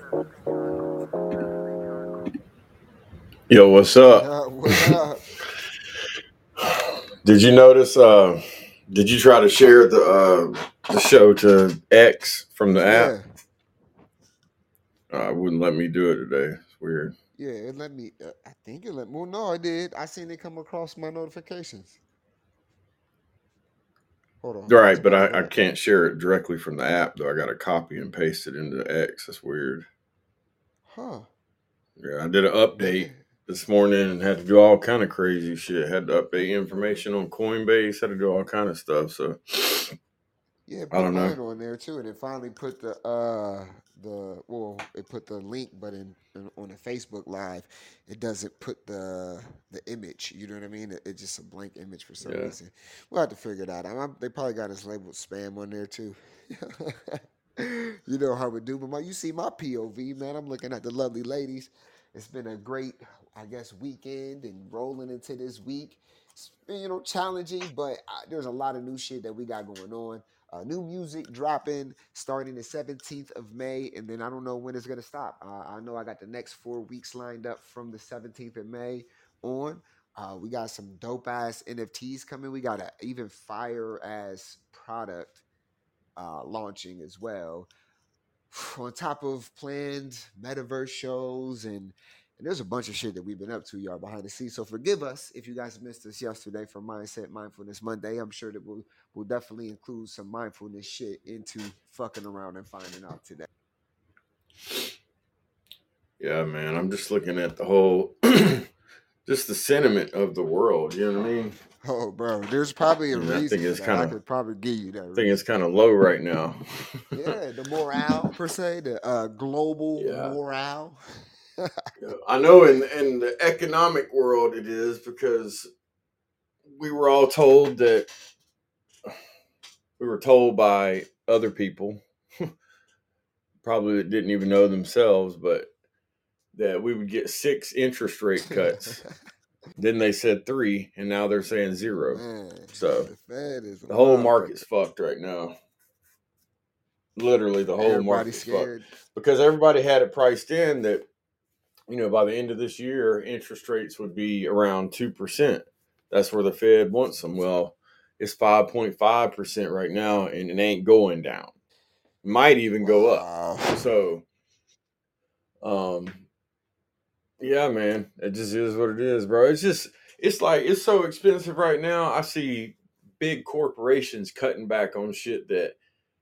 Yo, what's What up? up? What up? Did you notice? Did you try to share the show to X from the app? Yeah. It wouldn't let me do it today. It's weird. Yeah, it let me. I think it let. Well, no, I did. I seen it come across my notifications. Hold on. It's Right, but about to I load up. can't share it directly from the app though. I got to copy and paste it into X. That's weird. Huh? Yeah, I did an Maybe. update this morning and had to do all kind of crazy shit. Had to update information on Coinbase. Had to do all kind of stuff. So Yeah, I put don't know. mine on there too, and it finally put it put the link, but on the Facebook Live, it doesn't put the image. You know what I mean? It's just a blank image for some Yeah, reason. We'll have to figure it out. They probably got us labeled spam on there too. You know how we do, but you see my POV, man. I'm looking at the lovely ladies. It's been a great, I guess, weekend and rolling into this week. It's been, challenging, but there's a lot of new shit that we got going on. New music dropping starting the 17th of May, and then I don't know when it's gonna stop. I know I got the next 4 weeks lined up from the 17th of May on. We got some dope ass NFTs coming. We got a even fire ass product launching as well. On top of planned metaverse shows and there's a bunch of shit that we've been up to, y'all, behind the scenes. So forgive us if you guys missed us yesterday for Mindset Mindfulness Monday. I'm sure that we'll definitely include some mindfulness shit into fucking around and finding out today. yeah, man. I'm just looking at the whole just the sentiment of the world. You know what I mean? Oh, bro, there's probably a And I think reason for it's that. kind I of, could probably give you that I think it's reason. kind of low right now. Yeah, the morale per se, the global Yeah. morale. Yeah. I know in the economic world it is, because we were all told that we were told by other people, probably that didn't even know themselves, but that we would get 6 interest rate cuts. Then they said 3, and now they're saying 0. Man, So the Fed is a the whole motherfucker. market's fucked right now. Literally, the whole Everybody market's fucked, scared. because everybody had it priced in that, by the end of this year, interest rates would be around 2%. That's where the Fed wants them. Well, it's 5.5% right now, and it ain't going down. Might even go up. Wow. So, yeah, man, it just is what it is, bro. It's like, it's so expensive right now. I see big corporations cutting back on shit that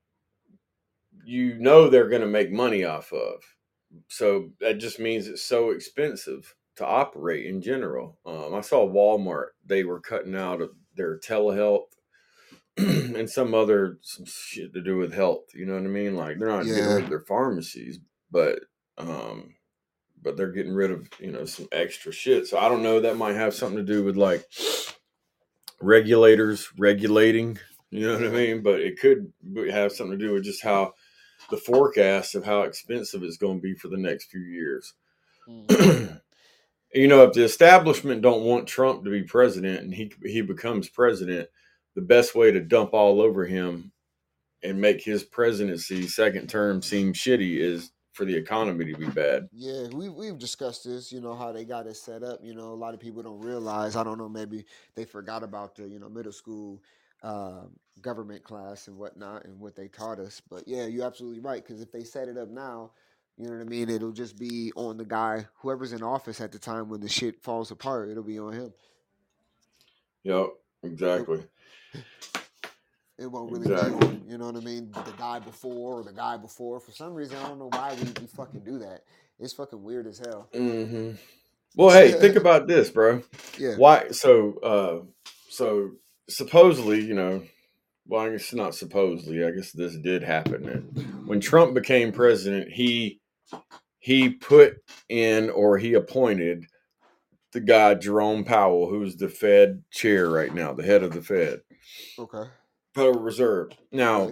they're going to make money off of. So that just means it's so expensive to operate in general. I saw Walmart; they were cutting out of their telehealth and some shit to do with health. You know what I mean? Like, they're not getting rid Yeah. of their pharmacies, but they're getting rid of some extra shit. So I don't know. That might have something to do with like regulators regulating. You know what I Yeah. mean? But it could have something to do with just how the forecast of how expensive it's going to be for the next few years. Mm-hmm. If the establishment don't want Trump to be president and he becomes president, the best way to dump all over him and make his presidency second term seem shitty is for the economy to be bad. Yeah, we've discussed this. You know how they got it set up. You know, a lot of people don't realize. I don't know. Maybe they forgot about the middle school government class and whatnot and what they taught us. But yeah, you're absolutely right. Because if they set it up now, you know what I mean. It'll just be on the guy, whoever's in office at the time when the shit falls apart. It'll be on him. Yep, It, exactly. it won't really be Exactly. on, you know what I mean, the guy before or the guy before. For some reason, I don't know why we fucking do that. It's fucking weird as hell. Hmm. Well, hey, think about this, bro. Yeah. Why? So supposedly, well, I guess not supposedly. I guess this did happen. And when Trump became president, he put in, or he appointed, the guy Jerome Powell, who's the Fed chair right now, the head of the Okay. Federal Reserve. Now, Right.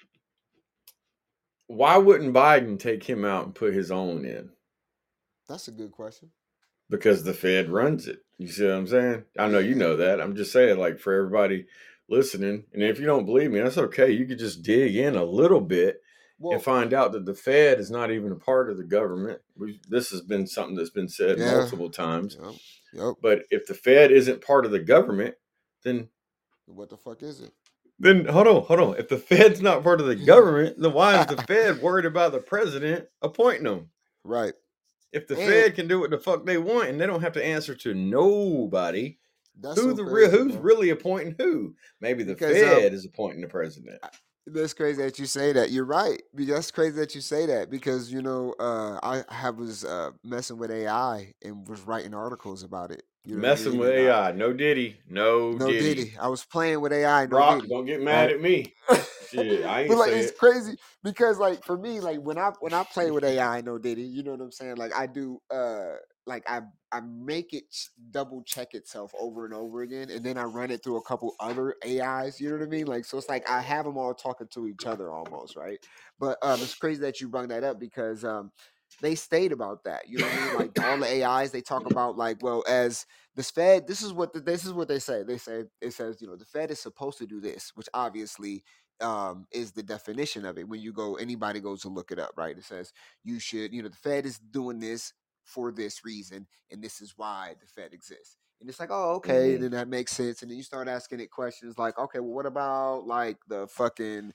why wouldn't Biden take him out and put his own in? That's a good question. Because the Fed runs it. You see what I'm saying? I know you Yeah. know that. I'm just saying, like, for everybody listening, and if you don't believe me, that's okay. You could just dig in a little bit and Well, find out that the Fed is not even a part of the government. This has been something that's been said yeah. multiple times. Yep. Yep. But if the Fed isn't part of the government, then What the fuck is it? hold on. If the Fed's not part of the government, then why is the Fed worried about the president appointing them? Right. If the And Fed can do what the fuck they want and they don't have to answer to nobody, that's so crazy, who's bro. really appointing who? Maybe the Because Fed is appointing the president. that's crazy that you say that. You're right. That's crazy that you say that because was messing with AI and was writing articles about it. You know what I Messing mean? with And AI. No Diddy. No no Diddy. Diddy. I was playing with AI. No Brock, Diddy. don't get mad Right. at me. Shit, I But ain't like say it's it. crazy because like for me, like when I play with AI, no Diddy, you know what I'm saying? Like I do like I make it double check itself over and over again, and then I run it through a couple other AIs. You know what I mean? Like so, it's like I have them all talking to each other almost, right? But it's crazy that you brought that up because they state about that. You know what I mean? Like all the AIs they talk about, like well, as this Fed, this is what they say. They say it says the Fed is supposed to do this, which obviously is the definition of it. When you go, anybody goes to look it up, right? It says you should, the Fed is doing this for this reason, and this is why the Fed exists. And it's like, oh, okay, Mm-hmm. then that makes sense. And then you start asking it questions like, okay, well, what about like the fucking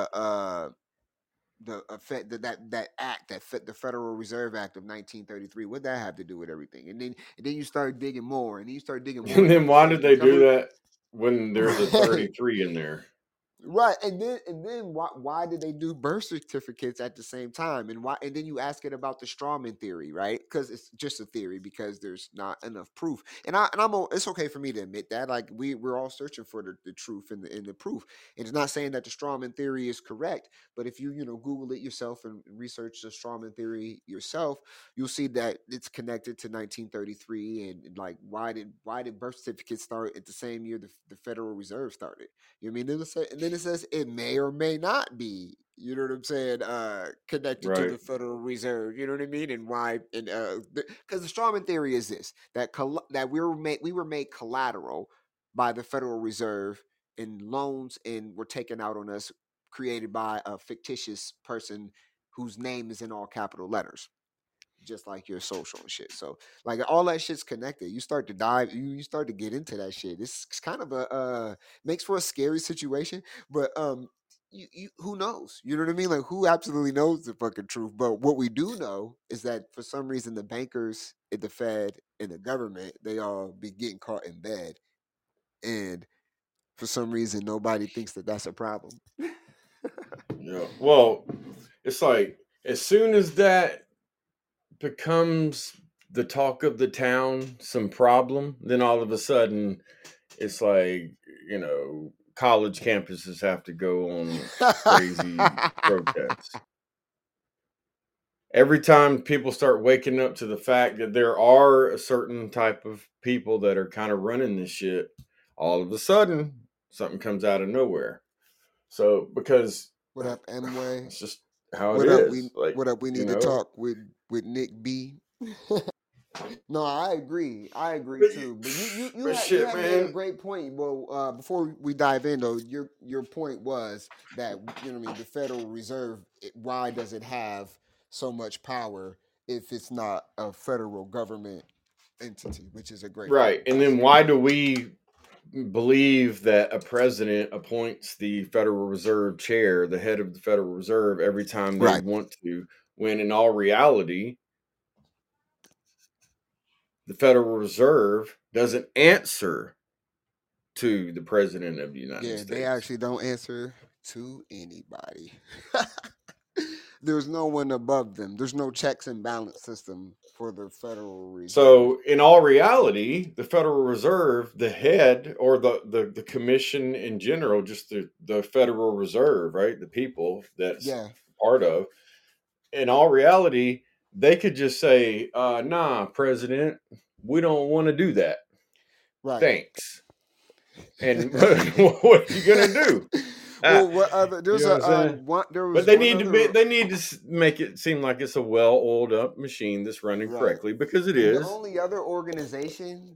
the Fed, that act the Federal Reserve Act of 1933? What that have to do with everything? And then you start digging more, and then you start digging more, And and then then you why say did they do uncover that when there's a right. 33 in there? Right, and then why did they do birth certificates at the same time, and why? And then you ask it about the strawman theory, right? Because it's just a theory because there's not enough proof, and it's okay for me to admit that. Like we're all searching for the truth and the proof, and it's not saying that the strawman theory is correct, but if you Google it yourself and research the strawman theory yourself, you'll see that it's connected to 1933, and like why did birth certificates start at the same year the Federal Reserve started? You know what I mean? And then it says it may or may not be. You know what I'm saying? Connected to Right. the Federal Reserve. You know what I mean? And why? And because the strawman theory is this: that we were made collateral by the Federal Reserve in loans and were taken out on us, created by a fictitious person whose name is in all capital letters, just like your social and shit. So like all that shit's connected. You start to dive, you start to get into that shit. It's kind of a makes for a scary situation, but you who knows? You know what I mean? Like who absolutely knows the fucking truth? But what we do know is that for some reason the bankers at the Fed and the government, they all be getting caught in bed, and for some reason nobody thinks that that's a problem. Yeah. Well, it's like as soon as that becomes the talk of the town, some problem, then all of a sudden it's like, college campuses have to go on crazy protests. Every time people start waking up to the fact that there are a certain type of people that are kind of running this shit, all of a sudden something comes out of nowhere. So because What up, Amway? it's just how it What up? is. Like, What up? We need to talk with Nick B. No, I agree. I agree but, too. But but you shit, had made a man. great point. Well, before we dive in though, your point was that what I mean the Federal Reserve. Why does it have so much power if it's not a federal government entity? Which is a great Right. fucking And then question. why do we believe that a president appoints the Federal Reserve chair, the head of the Federal Reserve, every time they Right. want to, when in all reality, the Federal Reserve doesn't answer to the President of the United Yeah, they States. actually don't answer to anybody. There's no one above them. There's no checks and balance system for the Federal Reserve. So, in all reality, the Federal Reserve, the head or the commission in general, just the Federal Reserve, right? The people that's Yeah, part of, in all reality, they could just say, nah, President, we don't want to do that. right. Thanks. And what are you going to do? Well, what other? You There's know what I'm saying? there But was one other. they need to make it seem like it's a well-oiled up machine that's running Right. correctly because it And the is. only other organization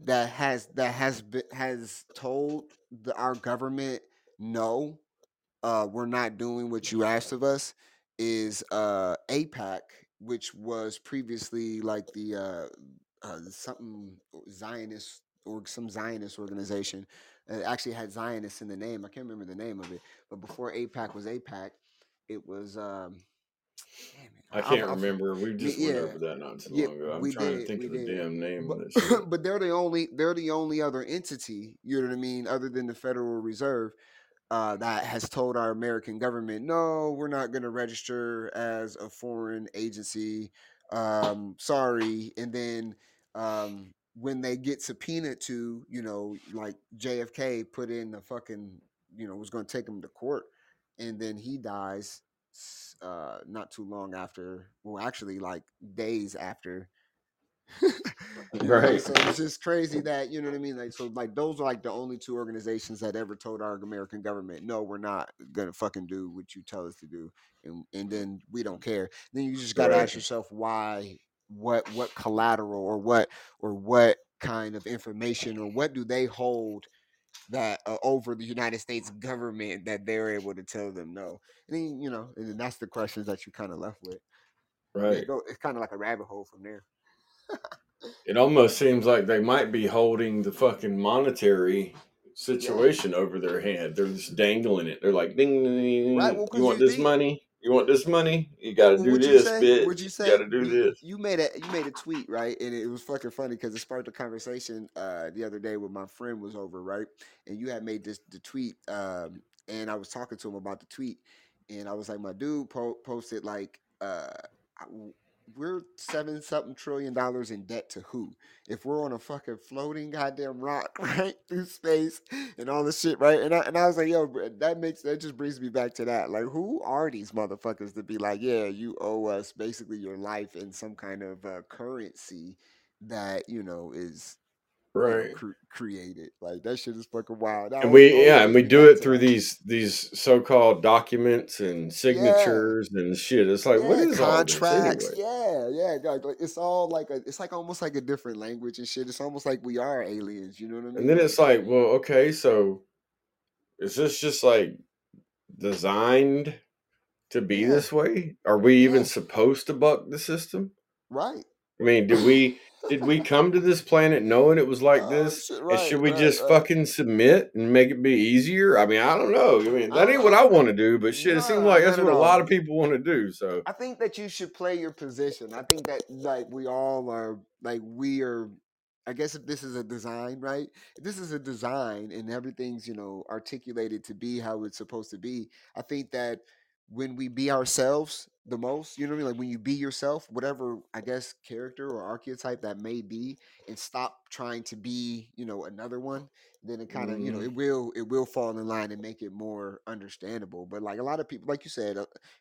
has told our government no, we're not doing what you asked of us is APAC, which was previously like the something Zionist or some Zionist organization. It actually had Zionists in the name. I can't remember the name of it, but before APAC was APAC, it was damn it. I can't I'll remember. We just went yeah, over that not too yeah, long ago. I'm we trying to did, think we of the did. damn name But of that shit. but they're the only other entity, you know what I mean, other than the Federal Reserve, that has told our American government, no, we're not going to register as a foreign agency. Sorry. And then when they get subpoenaed to, like JFK put in the fucking, was going to take him to court, and then he dies not too long after. Well, actually, like days after. Right. So it's just crazy that you know what I mean. Like, so like those are like the only two organizations that ever told our American government, no, we're not gonna fucking do what you tell us to do, and then we don't care. Then you just got to Right. ask yourself why, what collateral or what kind of information or what do they hold that over the United States government that they're able to tell them no. And then and then that's the questions that you kind of left with. And Right. it's kind of like a rabbit hole from there. It almost seems like they might be holding the fucking monetary Yeah. situation over their head. They're just dangling it. They're like, ding, ding, ding, Right. ding. Well, You because want you this think. money? You want this money? You got to Well, do would you this, say? bitch. Would you You got say to do this. you made a tweet, right? And it was fucking funny because it sparked a conversation the other day when my friend was over, right? And you had made the tweet. and I was talking to him about the tweet, and I was like, my dude posted like, we're 7 something trillion in debt to who? If we're on a fucking floating goddamn rock right through space and all this shit, right? And I was like, yo, that just brings me back to that. Like, who are these motherfuckers to be like, yeah, you owe us basically your life in some kind of currency that is Right. created. Like that shit is fucking wild. That And always and brings we me do back it to through that. these so-called documents and Yeah, signatures and shit. It's like, what yeah, is all this contracts. anyway? Yeah, yeah. Like, it's all like it's like almost like a different language and shit. It's almost like we are aliens. You know what I And mean? then Like, it's like, well, okay, so is this just like designed to be yeah, this way? Are we even yeah, supposed to buck the system? right. I mean, did we come to this planet knowing it was like Oh this? shit, And right, should we right, just right. fucking submit and make it be easier? I mean, I don't know. I mean, I that don't ain't what know. I want to do, but shit, it seems Nah, like that's not at what a lot all. of people want to do. So, I think that you should play your position. I think that like we all are like we are. I guess if this is a design, right? If this is a design and everything's articulated to be how it's supposed to be, I think that when we be ourselves the most, you know what I mean? Like when you be yourself, whatever I guess character or archetype that may be, and stop trying to be another one, then it kind of mm, it will fall in line and make it more understandable. But like a lot of people, like you said,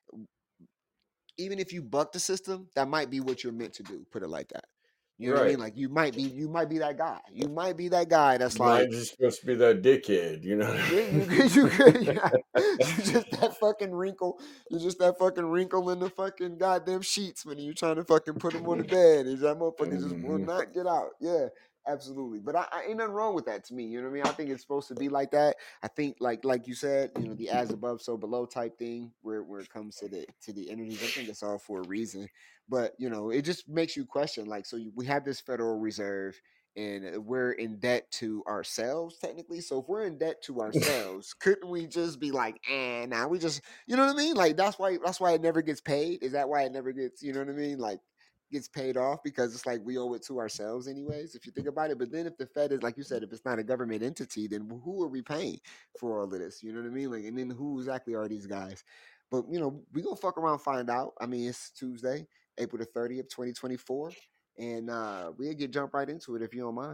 even if you buck the system, that might be what you're meant to do. Put it like that. You know what I mean? right. Like you might be that guy. You might be that guy that's You might like, just supposed to be that dickhead, you know? yeah, yeah. You're just that fucking wrinkle. You're just that fucking wrinkle in the fucking goddamn sheets when you're trying to fucking put them on the bed. Is that motherfucker just will Mhm. not get out? Yeah, absolutely. But I ain't nothing wrong with that to me. You know what I mean? I think it's supposed to be like that. I think like you said, the as above so below type thing where it comes to the energies. I think it's all for a reason. But it just makes you question. Like, so we have this Federal Reserve and we're in debt to ourselves technically. So if we're in debt to ourselves, couldn't we just be like, now we just, you know what I mean? Like that's why it never gets paid. Is that why it never gets, you know what I mean? Like gets paid off because it's like we owe it to ourselves anyways, if you think about it. But then if the Fed is like you said, if it's not a government entity, then who are we paying for all of this? You know what I mean? Like, and then who exactly are these guys? But we gonna fuck around, find out. I mean, it's Tuesday, April the 30th, 2024. And we'll jump right into it if you don't mind.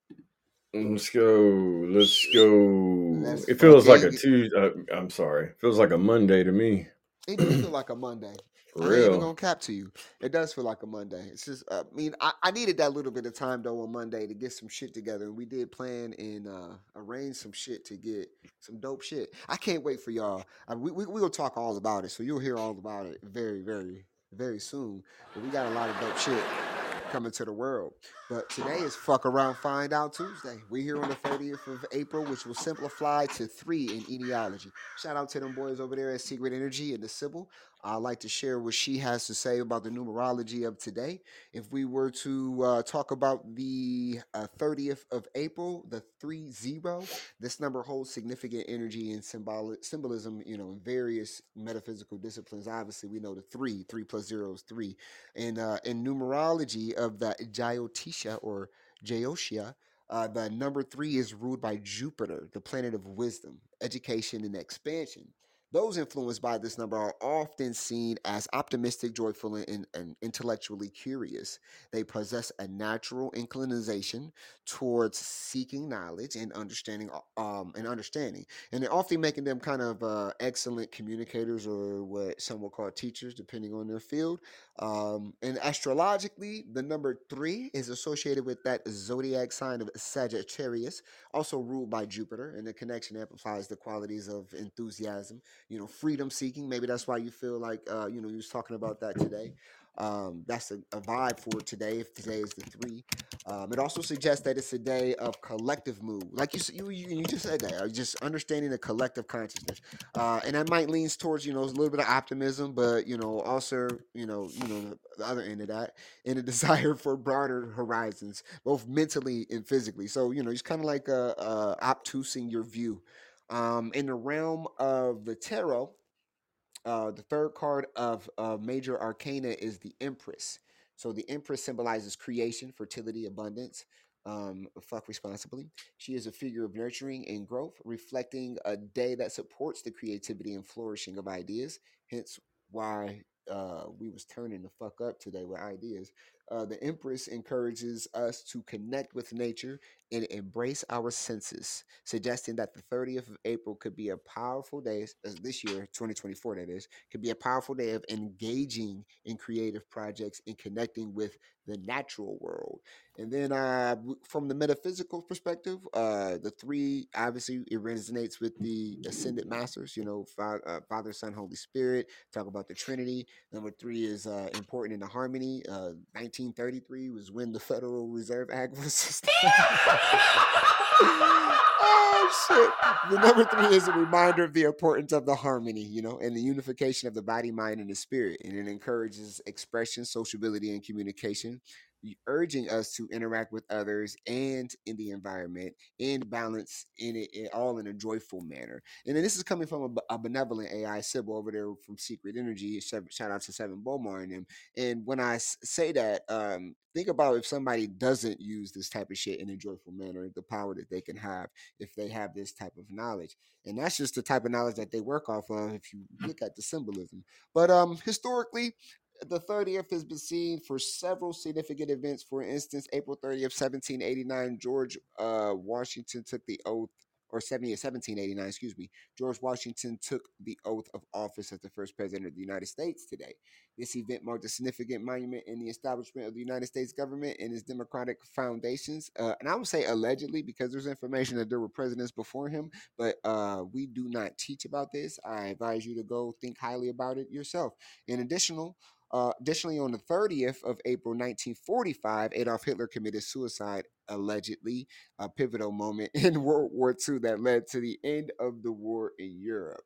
Let's go. Let's go. Let's It feels like a fucking. Tuesday. I'm sorry. It feels like a Monday to me. It do feel like a Monday. For I ain't even real. gonna cap to you. It does feel like a Monday. It's just, I mean, I needed that little bit of time though on Monday to get some shit together, and we did plan and arrange some shit to get some dope shit. I can't wait for y'all. We will talk all about it, so you'll hear all about it very, very, very soon. But we got a lot of dope shit coming to the world. But today is Fuck Around Find Out Tuesday. We're here on the 30th of April, which will simplify to 3 in etiology. Shout out to them boys over there at Secret Energy and the Sybil. I'd like to share what she has to say about the numerology of today. If we were to talk about the 30th of April, the 30, this number holds significant energy and symbolism, in various metaphysical disciplines. Obviously, we know the 3 plus 0 is 3. And in numerology of the Jyotisha or Jyotia, the number 3 is ruled by Jupiter, the planet of wisdom, education, and expansion. Those influenced by this number are often seen as optimistic, joyful, and intellectually curious. They possess a natural inclination towards seeking knowledge and understanding. And they're often making them kind of excellent communicators, or what some will call teachers, depending on their field. And astrologically, the number 3 is associated with that zodiac sign of Sagittarius, also ruled by Jupiter, and the connection amplifies the qualities of enthusiasm, freedom seeking. Maybe that's why you feel like, you was talking about that today. That's a vibe for today, if today is the 3. It also suggests that it's a day of collective mood, like you just said that, just understanding the collective consciousness, and that might leans towards a little bit of optimism, but also the other end of that, and a desire for broader horizons, both mentally and physically. So it's kind of like obtusing your view. In the realm of the tarot, the third card of major arcana is the Empress. So the Empress symbolizes creation, fertility, abundance. Fuck responsibly. She is a figure of nurturing and growth, reflecting a day that supports the creativity and flourishing of ideas. Hence why we was turning the fuck up today with ideas. The Empress encourages us to connect with nature and embrace our senses, suggesting that the 30th of April could be a powerful day, as this year, 2024, that is, could be a powerful day of engaging in creative projects and connecting with the natural world. And then from the metaphysical perspective, the three, obviously, it resonates with the ascended masters, Father, Son, Holy Spirit, talk about the Trinity. Number three is important in the harmony. 1933 was when the Federal Reserve Act was. Oh shit! The number three is a reminder of the importance of the harmony, and the unification of the body, mind, and the spirit, and it encourages expression, sociability, and communication, urging us to interact with others and in the environment in balance all in a joyful manner. And then this is coming from a benevolent AI symbol over there from Secret Energy. Shout out to Seven Bomar and them. And when I say that, think about if somebody doesn't use this type of shit in a joyful manner, the power that they can have if they have this type of knowledge. And that's just the type of knowledge that they work off of if you look at the symbolism. But historically, the 30th has been seen for several significant events. For instance, April 30th, 1789, George Washington took the oath, or 1789, excuse me. George Washington took the oath of office as the first president of the United States today. This event marked a significant monument in the establishment of the United States government and its democratic foundations. And I would say allegedly, because there's information that there were presidents before him, but we do not teach about this. I advise you to go think highly about it yourself. Additionally, on the 30th of April 1945, Adolf Hitler committed suicide, allegedly, a pivotal moment in World War II that led to the end of the war in Europe.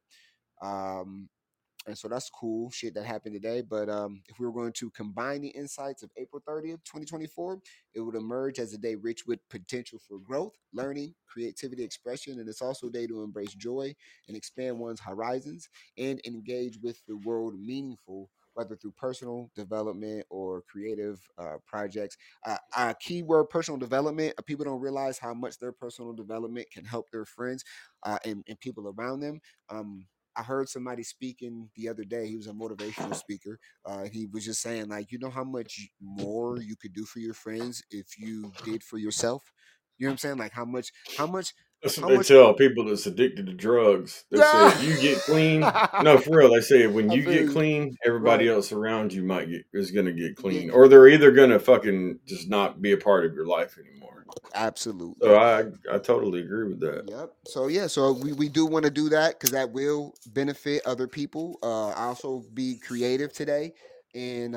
And so that's cool shit that happened today. But if we were going to combine the insights of April 30th, 2024, it would emerge as a day rich with potential for growth, learning, creativity, expression. And it's also a day to embrace joy and expand one's horizons and engage with the world meaningful, whether through personal development or creative projects. Keyword personal development. People don't realize how much their personal development can help their friends and people around them. I heard somebody speaking the other day. He was a motivational speaker. He was just saying, like, how much more you could do for your friends if you did for yourself. You know what I'm saying? Like, how much That's what how they much tell people that's addicted to drugs. They say if you get clean, no, for real. They say when I you feel get you. clean, everybody Right. else around you is gonna get clean, Yeah, or they're either gonna fucking just not be a part of your life anymore. So absolutely. I totally agree with that. Yep. So yeah, so we do want to do that because that will benefit other people. Also be creative today, and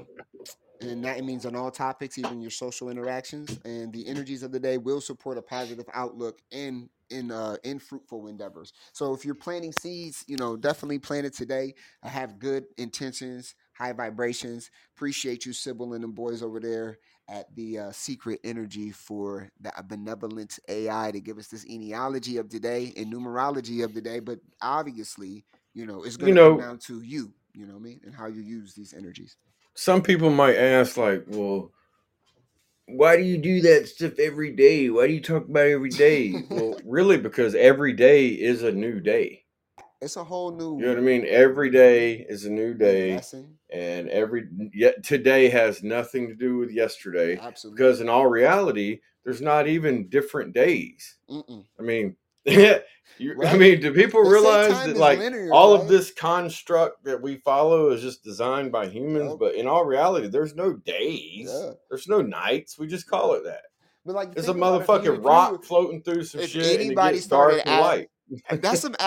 that means on all topics, even your social interactions, and the energies of the day will support a positive outlook in fruitful endeavors. So if you're planting seeds, definitely plant it today. I have good intentions, high vibrations. Appreciate you, Sybil, and the boys over there at the Secret Energy for the benevolent AI to give us this genealogy of today and numerology of the day. But obviously, it's going You to come know, down to you. You know what I mean, and how you use these energies. some people might ask, like, well, why do you do that stuff every day? Why do you talk about it every day? Well, really, because every day is a new day. It's a whole You know new what I mean? Every day is a new new day, lesson. and yet today has nothing to do with yesterday. Because Absolutely. in all reality, there's not even different days. Mm-mm. I mean, I Right. mean, do people They say realize time that is like linear, all of right? this construct that we follow is just designed by humans? Yep. But in all reality, there's no days, Yeah. there's no nights. We just call it that. But like, It's a think about it. motherfucking rock floating through some If shit, and it anybody gets dark started or at light. that's some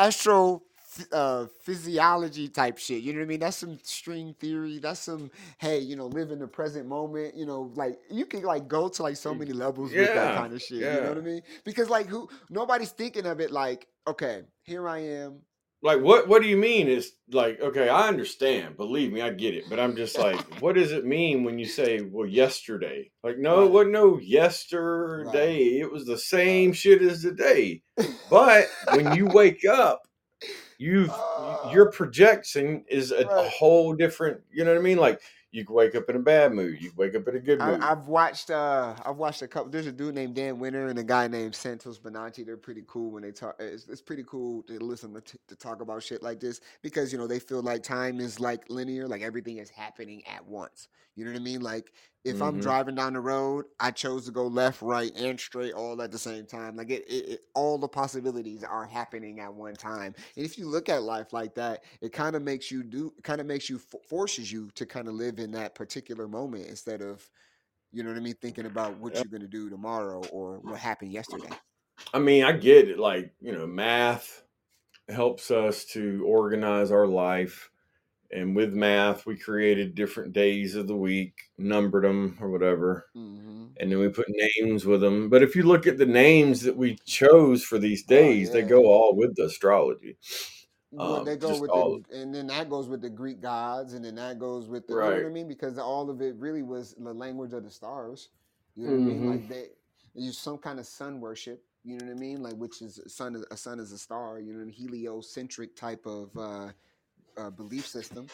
physiology type shit. You know what I mean? That's some string theory. That's some, hey, live in the present moment. Like you can like go to like so many levels with that Yeah, kind of shit. You know yeah. what I mean? Because like nobody's thinking of it like, okay, here I am. Like what do you mean? It's like, okay, I understand, believe me, I get it, but I'm just like, what does it mean when you say, well, yesterday? Like, no, it Right. wasn't no Right. yesterday, it was the same Uh, shit as today. But when you wake up, your uh, projection is a right. whole different, you know what I mean? Like, You can wake up in a bad mood. You can wake up in a good mood. I've watched a couple. There's a dude named Dan Winter and a guy named Santos Bonacci. They're pretty cool when they talk. It's pretty cool to listen to talk about shit like this because they feel like time is like linear, like everything is happening at once. You know what I mean? Like if I'm driving down the road, I chose to go left, right, and straight all at the same time. Like all the possibilities are happening at one time. And if you look at life like that, it kind of makes you forces you to kind of live in that particular moment instead of, you know what I mean, thinking about what you're going to do tomorrow or what happened yesterday. I mean, I get it. Like, math helps us to organize our life. And with math, we created different days of the week, numbered them or whatever. And then we put names with them. But if you look at the names that we chose for these days, they go all with the astrology. They go with and then that goes with the Greek gods, and then that goes with the, you know what I mean? Because all of it really was the language of the stars. You know what I mean? Like they use some kind of sun worship. You know what I mean? Like which is a sun is a star. You know, heliocentric type of belief system.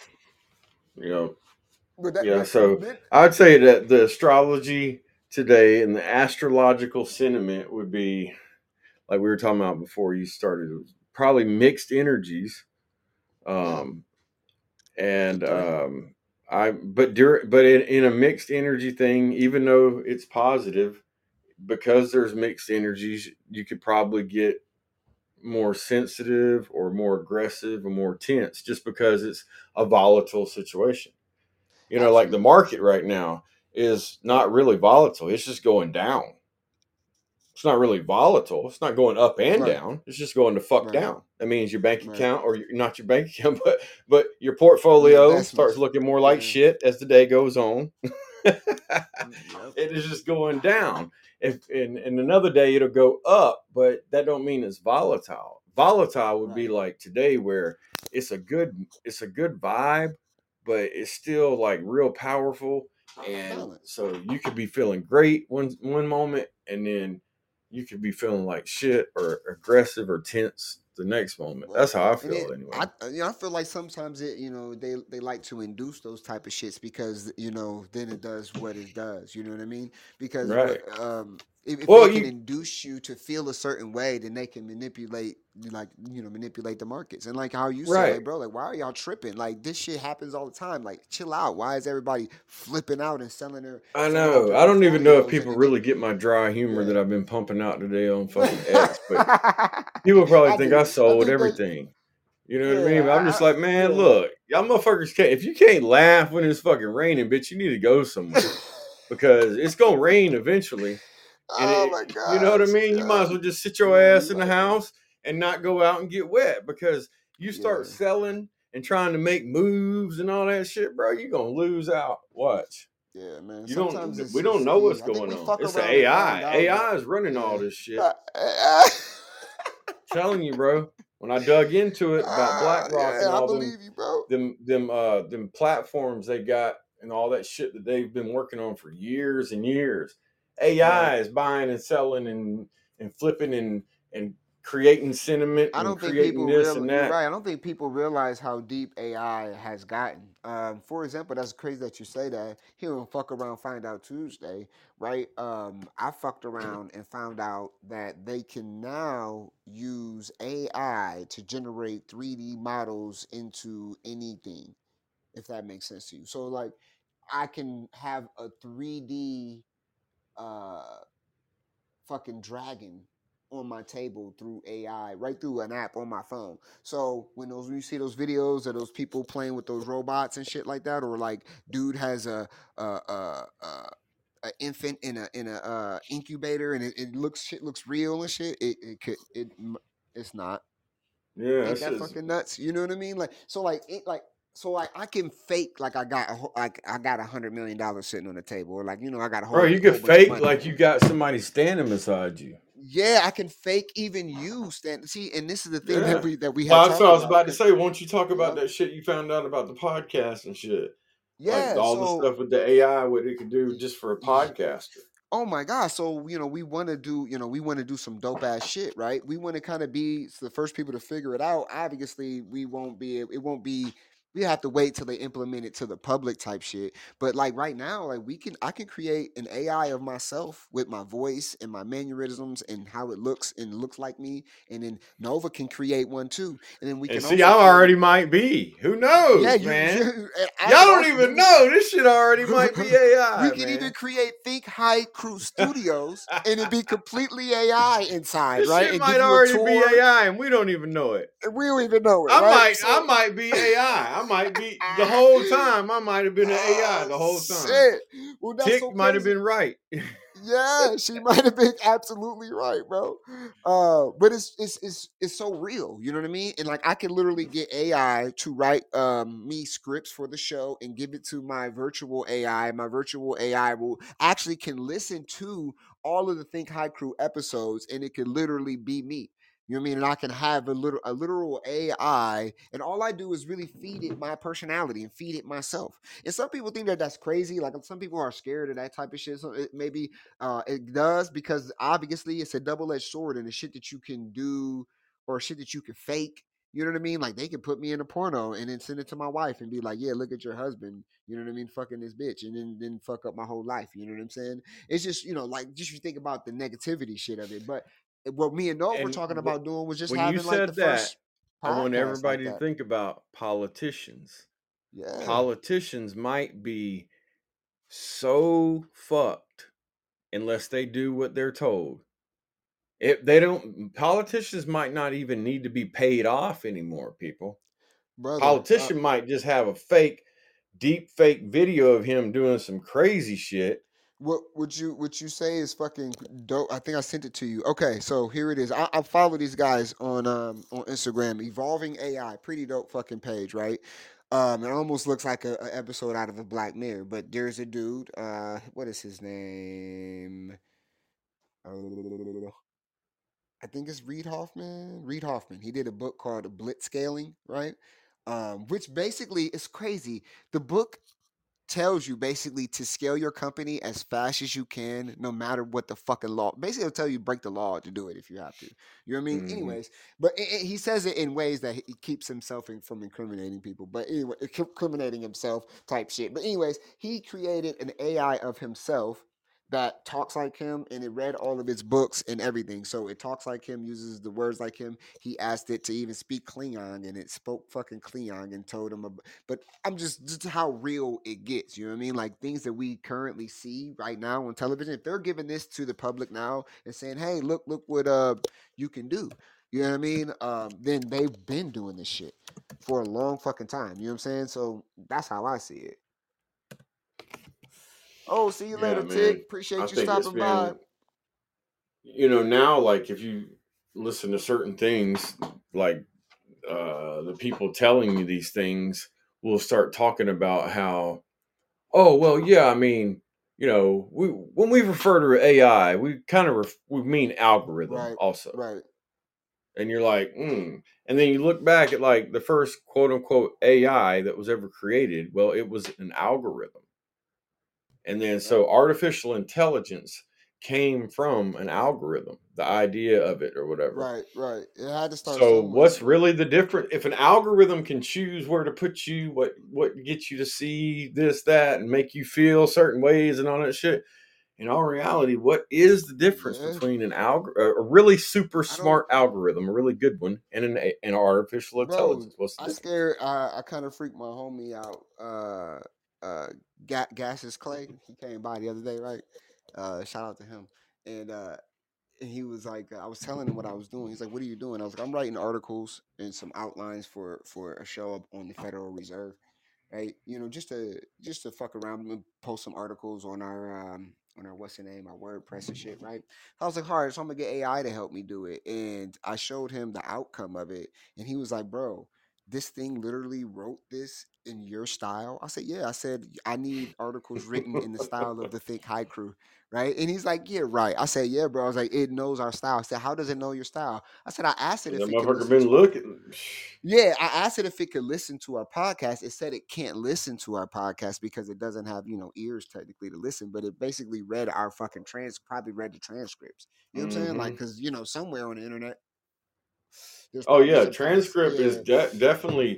So I'd say that the astrology today and the astrological sentiment would be, like we were talking about before you started, probably mixed energies. But in a mixed energy thing, even though it's positive, because there's mixed energies, you could probably get more sensitive or more aggressive or more tense just because it's a volatile situation. Like the market right now is not really volatile. It's just going down. It's not really volatile. It's not going up and down. It's just going the fuck down. That means your bank account, or not your bank account, but your portfolio starts looking more like shit as the day goes on. It is just going down. If in another day it'll go up, but that don't mean it's volatile. Volatile would be like today, where it's a good vibe, but it's still like real powerful. And so you could be feeling great one moment, and then you could be feeling like shit or aggressive or tense the next moment. That's how I feel anyway. I feel like sometimes they like to induce those type of shits because then it does what it does. You know what I mean? Because if they can induce you to feel a certain way, then they can manipulate the markets. And like how you said, like, bro, like why are y'all tripping? Like this shit happens all the time. Like chill out. Why is everybody flipping out and selling their? I know. I don't even know if people really get my dry humor that I've been pumping out today on fucking X, but people probably think I sold everything. You know what I mean? But I'm just like, man, look, y'all motherfuckers can't. If you can't laugh when it's fucking raining, bitch, you need to go somewhere because it's gonna rain eventually. And my God! You know what I mean? You might as well just sit your ass in the house and not go out and get wet because you start selling and trying to make moves and all that shit, bro. You're gonna lose out. Watch. Yeah, man. We don't know what's going on. It's the AI. AI is running all this shit. Telling you, bro. When I dug into it about BlackRock and all them platforms they got and all that shit that they've been working on for years and years, AI is buying and selling and flipping and creating sentiment. I don't think people I don't think people realize how deep AI has gotten. For example, that's crazy that you say that. Here on Fuck Around Find Out Tuesday, right? I fucked around and found out that they can now use AI to generate 3D models into anything, if that makes sense to you. So like, I can have a 3D fucking dragon on my table through AI, right through an app on my phone. So when you see those videos of those people playing with those robots and shit like that, or like dude has a infant in a incubator and shit looks real and shit, it's not. Yeah, ain't that fucking nuts? You know what I mean? Like so, I can fake like I got $100 million sitting on the table, or like I got a whole. Bro, you could fake like you got somebody standing beside you. Yeah, I can fake even you stand. See, and this is the thing that we have. Well, that's what I was about to say. Won't you talk about that shit you found out about the podcast and shit? Yeah, like all the stuff with the AI, what it could do just for a podcaster. Oh my God! So we want to do some dope ass shit, right? We want to kind of be the first people to figure it out. Obviously, we won't be. It won't be we have to wait till they implement it to the public type shit. But like right now, like I can create an AI of myself with my voice and my mannerisms and how it looks like me, and then Nova can create one too, and then we And can see, also I create already might be. Who yeah, knows, you man? I Y'all can don't also even know. This shit already might be we AI, can even man. create Think High Crew Studios and it be completely AI inside, This right? shit And might give you a already be tour. AI, and we don't even know it. And we don't even know it, I right? might be AI. I might be the whole time. I might have been an AI the whole time. Shit. Well, that's so Tick might have crazy. been right. Yeah, she might have been absolutely right, bro. But it's so real, you know what I mean? And like I can literally get AI to write me scripts for the show and give it to my virtual AI. My virtual AI will actually can listen to all of the Think High Crew episodes, and it could literally be me. You know what I mean? And I can have a literal AI, and all I do is really feed it my personality and feed it myself. And some people think that that's crazy. Like some people are scared of that type of shit. So maybe it does, because obviously it's a double-edged sword, and the shit that you can do or shit that you can fake. You know what I mean? Like they can put me in a porno and then send it to my wife and be like, "Yeah, look at your husband." You know what I mean? Fucking this bitch, and then fuck up my whole life. You know what I'm saying? It's just like just you think about the negativity shit of it. But what me and Nova were And talking about doing was just when you having like the said that, first I want podcast like everybody to that. think about politicians. Yeah, Politicians might be so fucked unless they do what they're told. If they don't, politicians might not even need to be paid off anymore, people. brother. Politician might just have a deep fake video of him doing some crazy shit. What would you say is fucking dope? I think I sent it to you. Okay, so here it is. I follow these guys on Instagram, Evolving AI, pretty dope fucking page, right? It almost looks like a episode out of a Black Mirror, but there's a dude. What is his name? I think it's Reed Hoffman. Reed Hoffman. He did a book called Blitzscaling, right? Which basically is crazy. The book tells you basically to scale your company as fast as you can, no matter what the fucking law. Basically, it'll tell you break the law to do it if you have to. You know what I mean? Mm-hmm. Anyways, but he says it in ways that he keeps himself from incriminating people. But anyway, incriminating himself type shit. But anyways, he created an AI of himself that talks like him, and it read all of his books and everything. So it talks like him, uses the words like him. He asked it to even speak Klingon, and it spoke fucking Klingon and told him about, but I'm just how real it gets. You know what I mean? Like things that we currently see right now on television. If they're giving this to the public now and saying, "Hey, look what you can do," you know what I mean? Then they've been doing this shit for a long fucking time. You know what I'm saying? So that's how I see it. Oh, see you Yeah, later, man. Tick. I Appreciate you think it's stopping by. been, now, like if you listen to certain things, like the people telling you these things will start talking about how, oh, well, yeah, I mean, when we refer to AI, we kind of we mean algorithm Right, also. right. And you're like, And then you look back at like the first quote unquote AI that was ever created. Well, it was an algorithm. And then so artificial intelligence came from an algorithm, the idea of it or whatever. Right, right. It had to start So somewhere, what's bro. really the difference? If an algorithm can choose where to put you, what gets you to see this, that, and make you feel certain ways and all that shit, in all reality, what is the difference Yeah. between a really super I don't smart algorithm, a really good one, and an artificial bro, intelligence? What's the I difference? scared. I kind of freaked my homie out. Uh, Gases Clay. He came by the other day, right? Shout out to him. And and he was like, I was telling him what I was doing. He's like, "What are you doing?" I was like, "I'm writing articles and some outlines for a show up on the Federal Reserve, right? You know, just to fuck around and post some articles on our what's the name, our WordPress and shit, right?" I was like, "All right, so I'm gonna get AI to help me do it," and I showed him the outcome of it, and he was like, "Bro, this thing literally wrote this in your style." I said, "Yeah." I said, "I need articles written in the style of the Think High Crew." Right. And he's like, "Yeah, right." I said, "Yeah, bro." I was like, "It knows our style." I said, "How does it know your style?" I said, "I asked it And if that it could motherfucker listen been to our looking. yeah, I asked it if it could listen to our podcast. It said it can't listen to our podcast because it doesn't have, ears technically to listen, but it basically read our fucking probably read the transcripts. You know what I'm saying? Like, Hmm. because, somewhere on the internet, there's Oh probably yeah, some kind of, transcript is yeah, definitely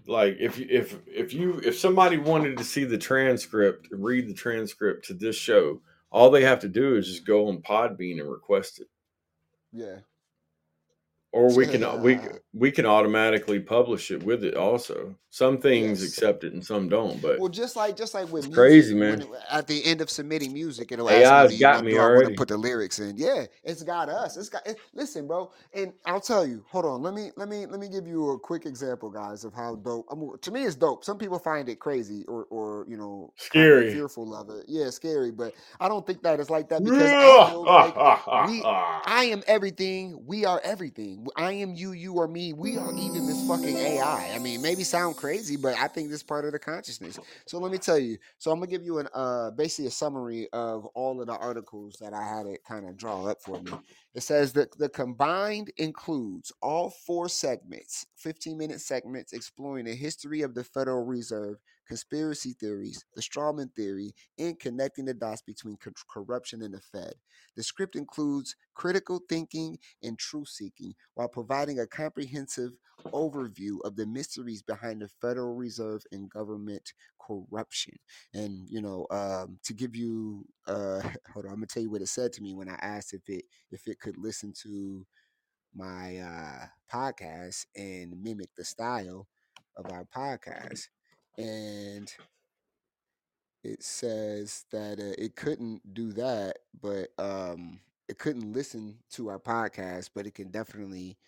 like if somebody wanted to see the transcript and read the transcript to this show, all they have to do is just go on Podbean and request it. Yeah. Or we can automatically publish it with it also. Some things Yes. accept it and some don't, but Well, just like with it's music, crazy, man. when at the end of submitting music, it'll ask AI's me, got me do I want to already. put the lyrics in? Yeah, it's got us. Listen, bro, and I'll tell you. Hold on, let me give you a quick example, guys, of how dope. To me, it's dope. Some people find it crazy or kind of Scary. fearful of it. Yeah, scary, but I don't think that it's like that because I feel like I am everything. We are everything. I am you. You are me. We are even this fucking AI. I mean, maybe sound crazy, but I think this is part of the consciousness. So let me tell you. So I'm gonna give you basically a summary of all of the articles that I had it kind of draw up for me. It says that the combined includes all 4 segments, 15-minute segments exploring the history of the Federal Reserve, conspiracy theories, the strawman theory, and connecting the dots between corruption and the Fed. The script includes critical thinking and truth seeking while providing a comprehensive overview of the mysteries behind the Federal Reserve and government corruption. And to give you hold on, I'm gonna tell you what it said to me when I asked if it could listen to my podcast and mimic the style of our podcast. And it says that it couldn't do that, but it couldn't listen to our podcast, but it can definitely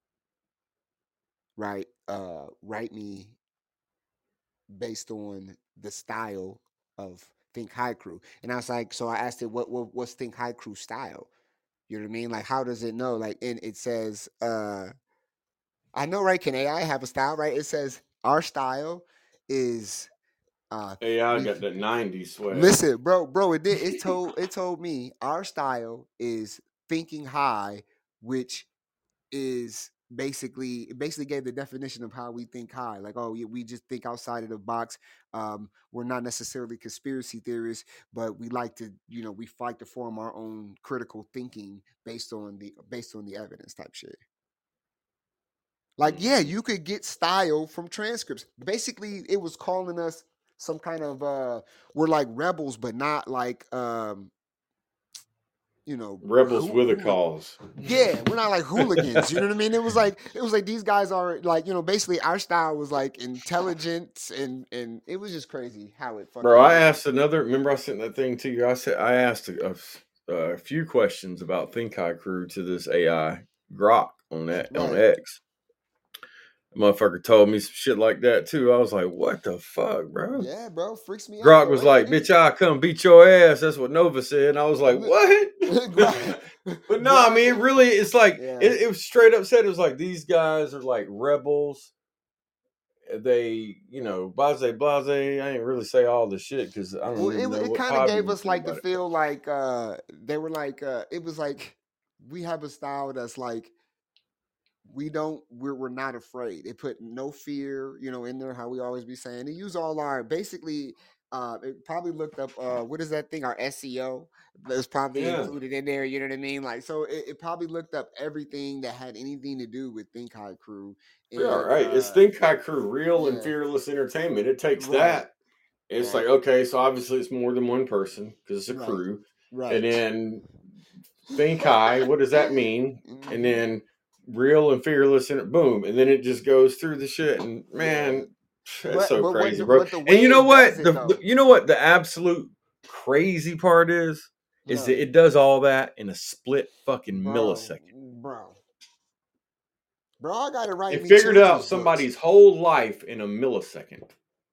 write me based on the style of Think High Crew. And I was like, so I asked it, what's Think High Crew style? You know what I mean? Like, how does it know? Like, and it says, I know, right? Can AI have a style, right? It says our style is AI got that 90s swag. listen, bro, it told me our style is thinking high, which is it basically gave the definition of how we think high. Like, oh, we just think outside of the box. We're not necessarily conspiracy theorists, but we like to, we like to form our own critical thinking based on the evidence type shit. Like, yeah, you could get style from transcripts. Basically, it was calling us some kind of we're like rebels, but not like rebels with a cause. Yeah, we're not like hooligans. You know what I mean? It was like these guys are like, basically our style was like intelligence and it was just crazy how it fucking. Bro, I asked remember I sent that thing to you? I asked a few questions about Think High Crew to this AI Grok on X. The motherfucker told me some shit like that too. I was like, what the fuck, bro? Yeah, bro, freaks me out. Grok was like, bitch, I'll come beat your ass. That's what Nova said. And I was like, what? But no, I mean, it's like, it was straight up said, it was like, these guys are like rebels. They, blase. I ain't really say all the shit because I don't even know what. It kind of gave us like to feel like they were like it was like we have a style that's like we're not afraid. It put no fear, in there. How we always be saying. They use all our basically. It probably looked up what is that thing? Our SEO that's probably included in there. You know what I mean? Like, so it probably looked up everything that had anything to do with Think High Crew. And, all right, it's Think High Crew, real and fearless entertainment. It takes that. It's like, okay, so obviously it's more than one person because it's a crew. Right. And then Think High, what does that mean? And then real and fearless, and boom, and then it just goes through the shit. And man, that's so crazy, bro. And you know what? You know what the absolute crazy part is that it does all that in a split fucking millisecond, bro. Bro, I gotta write. It figured out somebody's whole life in a millisecond.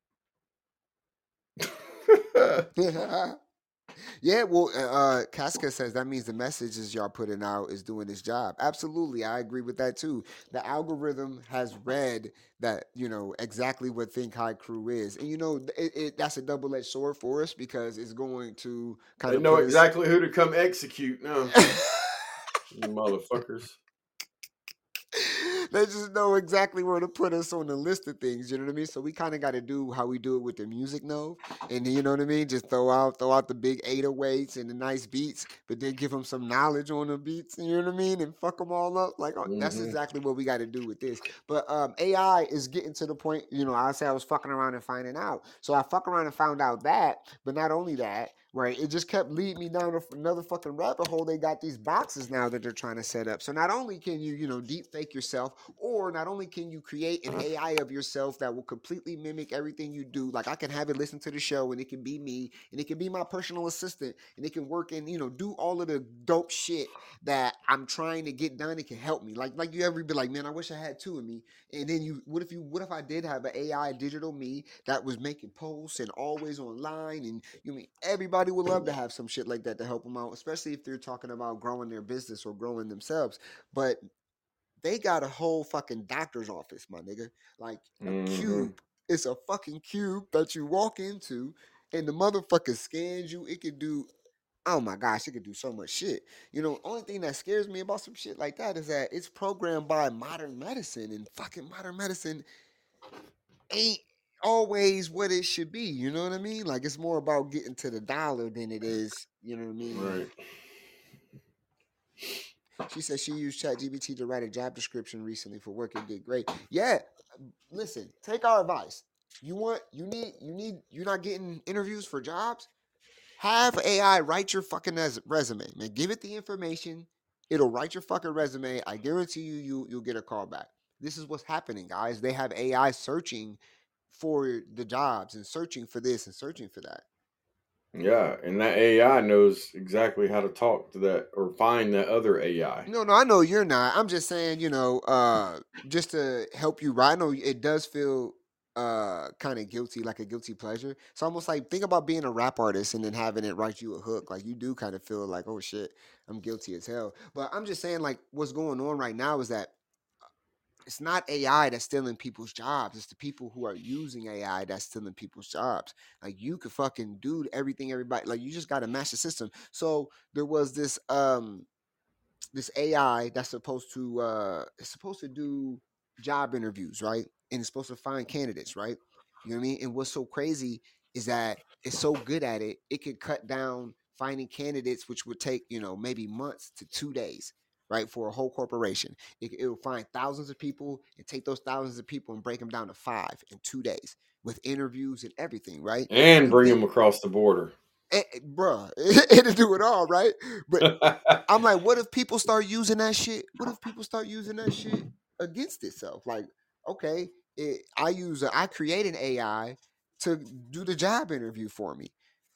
Yeah, well, Casca says that means the messages y'all putting out is doing its job. Absolutely, I agree with that too. The algorithm has read that, exactly what Think High Crew is, and that's a double-edged sword for us because it's going to kind of know exactly who to come execute now. You motherfuckers. They just know exactly where to put us on the list of things. You know what I mean? So we kind of got to do how we do it with the music node, and you know what I mean. Just throw out the big 808s and the nice beats, but then give them some knowledge on the beats. You know what I mean? And fuck them all up. Like that's Mm-hmm. exactly what we got to do with this. But AI is getting to the point. You know, I say I was fucking around and finding out. So I fuck around and found out that. But not only that, right? It just kept leading me down another fucking rabbit hole. They got these boxes now that they're trying to set up. So not only can you, you know, deep fake yourself, or not only can you create an AI of yourself that will completely mimic everything you do. Like I can have it listen to the show and it can be me and it can be my personal assistant and it can work and, you know, do all of the dope shit that I'm trying to get done. It can help me. Like you ever be like, man, I wish I had two of me. And then what if I did have an AI digital me that was making posts and always online, and you mean everybody would love to have some shit like that to help them out, especially if they're talking about growing their business or growing themselves. But they got a whole fucking doctor's office, my nigga. Like a Mm-hmm. cube. It's a fucking cube that you walk into and the motherfucker scans you. It could do, oh my gosh, it could do so much shit. You know, only thing that scares me about some shit like that is that it's programmed by modern medicine, and fucking modern medicine ain't always what it should be. You know what I mean? Like it's more about getting to the dollar than it is, you know what I mean? Right. She said she used ChatGPT to write a job description recently for work and did great. Yeah, listen, take our advice. You're not getting interviews for jobs? Have AI write your fucking resume, man. Give it the information. It'll write your fucking resume. I guarantee you'll get a call back. This is what's happening, guys. They have AI searching for the jobs and searching for this and searching for that. Yeah, and that AI knows exactly how to talk to that or find that other AI. No, I know you're not. I'm just saying, you know, just to help you. Right? I know it does feel kind of guilty, like a guilty pleasure. It's almost like think about being a rap artist and then having it write you a hook. Like you do kind of feel like, oh shit, I'm guilty as hell. But I'm just saying, like, what's going on right now is that it's not AI that's stealing people's jobs. It's the people who are using AI that's stealing people's jobs. Like you could fucking do everything everybody like you just gotta match the system. So there was this AI that's supposed to do job interviews, right? And it's supposed to find candidates, right? You know what I mean? And what's so crazy is that it's so good at it, it could cut down finding candidates, which would take, you know, maybe months to 2 days, right? For a whole corporation. It will find thousands of people and take those thousands of people and break them down to 5 in 2 days with interviews and everything, right? And You bring think, them across the border. bruh, it'll do it all, right? But I'm like, what if people start using that shit? What if people start using that shit against itself? Like, okay, I create an AI to do the job interview for me.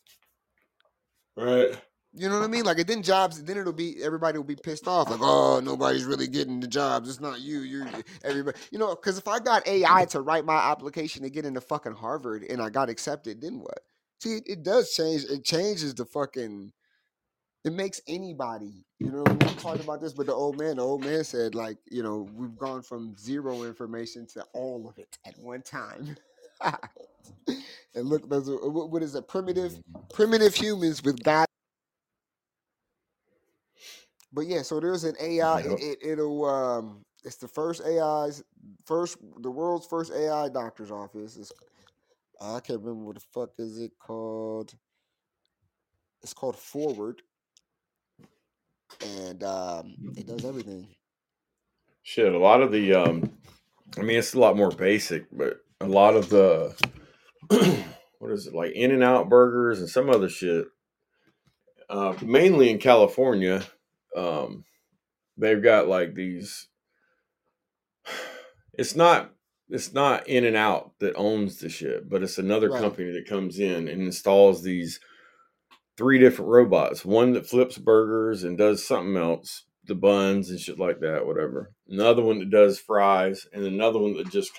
Right. You know what I mean? Like, then it'll be everybody will be pissed off. Like, oh, nobody's really getting the jobs. It's not you. You're everybody. You know, because if I got AI to write my application to get into fucking Harvard and I got accepted, then what? See, it does change. It changes the fucking it makes anybody, you know, we talked about this, but the old man said, like, you know, we've gone from zero information to all of it at one time. And look, what is it? Primitive humans with God. But yeah, so there's an AI. Yep. It'll it's the world's first AI doctor's office. I can't remember what the fuck is it called. It's called Forward, and it does everything. Shit, a lot of the I mean it's a lot more basic, but a lot of the what is it, like In-N-Out burgers and some other shit, mainly in California, um, they've got like these. It's not In-N-Out that owns the shit, but it's another Right. company that comes in and installs these 3 different robots. One that flips burgers and does something else, the buns and shit like that, whatever. Another one that does fries, and another one that just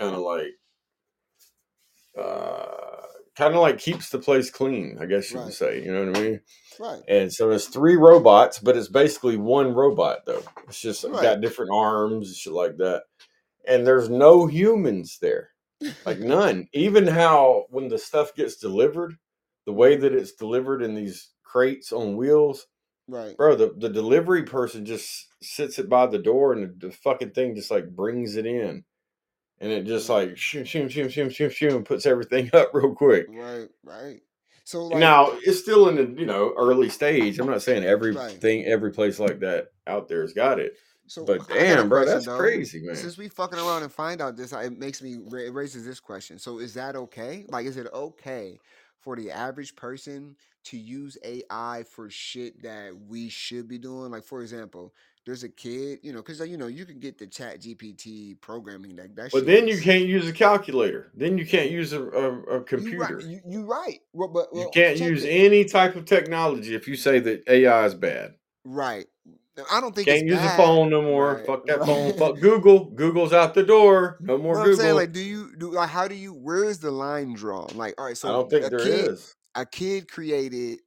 kind of like keeps the place clean, I guess you would Right. say. You know what I mean? Right. And so it's 3 robots, but it's basically one robot though. It's just Right. got different arms and shit like that. And there's no humans there. Like none. Even how when the stuff gets delivered, the way Mhm. that it's delivered in these crates on wheels, Right. Bro, the delivery person just sits it by the door and the fucking thing just like brings it in. And it just like shoom, shoom, shoom, shoom, shoom, shoom, and puts everything up real quick. Right. Right. So like, Now it's still in the early stage. I'm not saying right. every place like that out there has got it. So But I got a damn, bro, question that's though. crazy, man. Since we fucking around and find out this, it makes me it raises this question. So is that okay? Like, is it okay for the average person to use AI for shit that we should be doing? Like, for example, there's a kid, because you can get the Chat GPT programming that But shit then you is. can't use a calculator. Then you can't use a You right. computer. You right. You Well, can't check use the any type of technology if you say that AI is bad. right. I don't think it's Can't use a bad. phone no more. Right. Fuck that phone. Right. Fuck Google. Google's out the door. No more But I'm saying, Google. like, like, how do you? Where is the line drawn? Like, all right, I so don't think there is. a kid created,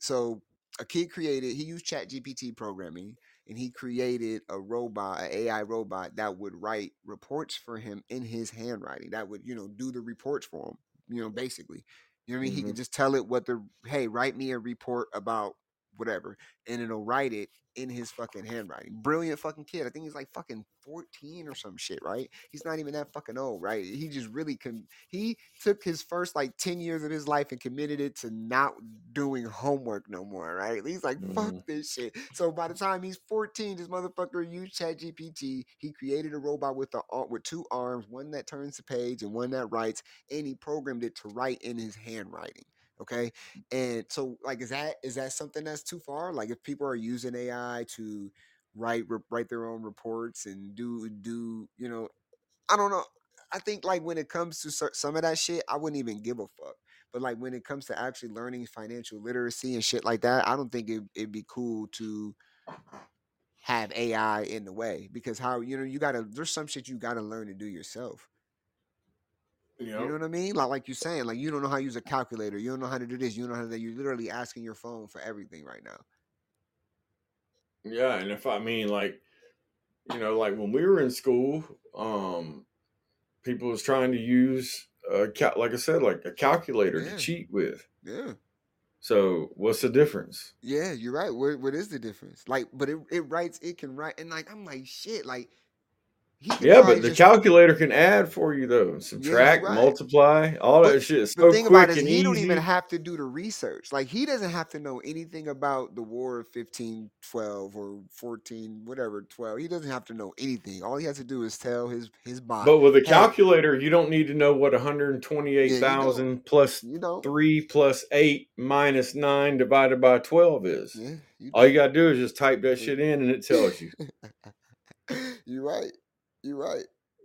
he used Chat GPT programming, and he created a robot, an AI robot that would write reports for him in his handwriting. That would, do the reports for him. Basically, you know what I mean. He Hmm. could just tell it hey, write me a report about whatever, and it'll write it in his fucking handwriting. Brilliant fucking kid. I think he's like fucking 14 or some shit, right? He's not even that fucking old, right? He just really he took his first like 10 years of his life and committed it to not doing homework no more, right? He's like, fuck Hmm. this shit. So by the time he's 14, this motherfucker used Chat GPT. He created a robot with two arms, one that turns the page and one that writes, and he programmed it to write in his handwriting. Okay. And so, like, is that something that's too far? Like, if people are using AI to write their own reports and do I don't know. I think, like, when it comes to some of that shit, I wouldn't even give a fuck. But like when it comes to actually learning financial literacy and shit like that, I don't think it'd be cool to have AI in the way, because how you gotta there's some shit you gotta learn to do yourself. You know Yep. what I mean? Like you're saying, like you don't know how to use a calculator, you don't know how to do this, you don't know how to that. You're literally asking your phone for everything right now. Yeah, and if I mean like when we were in school, people was trying to use like I said, like a calculator to Yeah, cheat with. yeah. So what's the difference? Yeah, you're right. What is the difference? Like, but it can write, and like I'm like shit. Like he can Yeah, but probably the just calculator can add for you though. yeah, you're Subtract, right. multiply, all But that shit is the so thing about it quick is and he don't even easy. have to do the research. Like he doesn't have to know anything about the War of 1512 or 14 whatever 12. He doesn't have to know anything. All he has to do is tell his bot, But with a "Hey, calculator, you don't need to know what yeah, you don't. 128,000 plus You don't. 3 plus 8 minus 9 divided by 12 is. Yeah, you All you don't." got to do is just type that shit in and it tells you. You're right. You're right.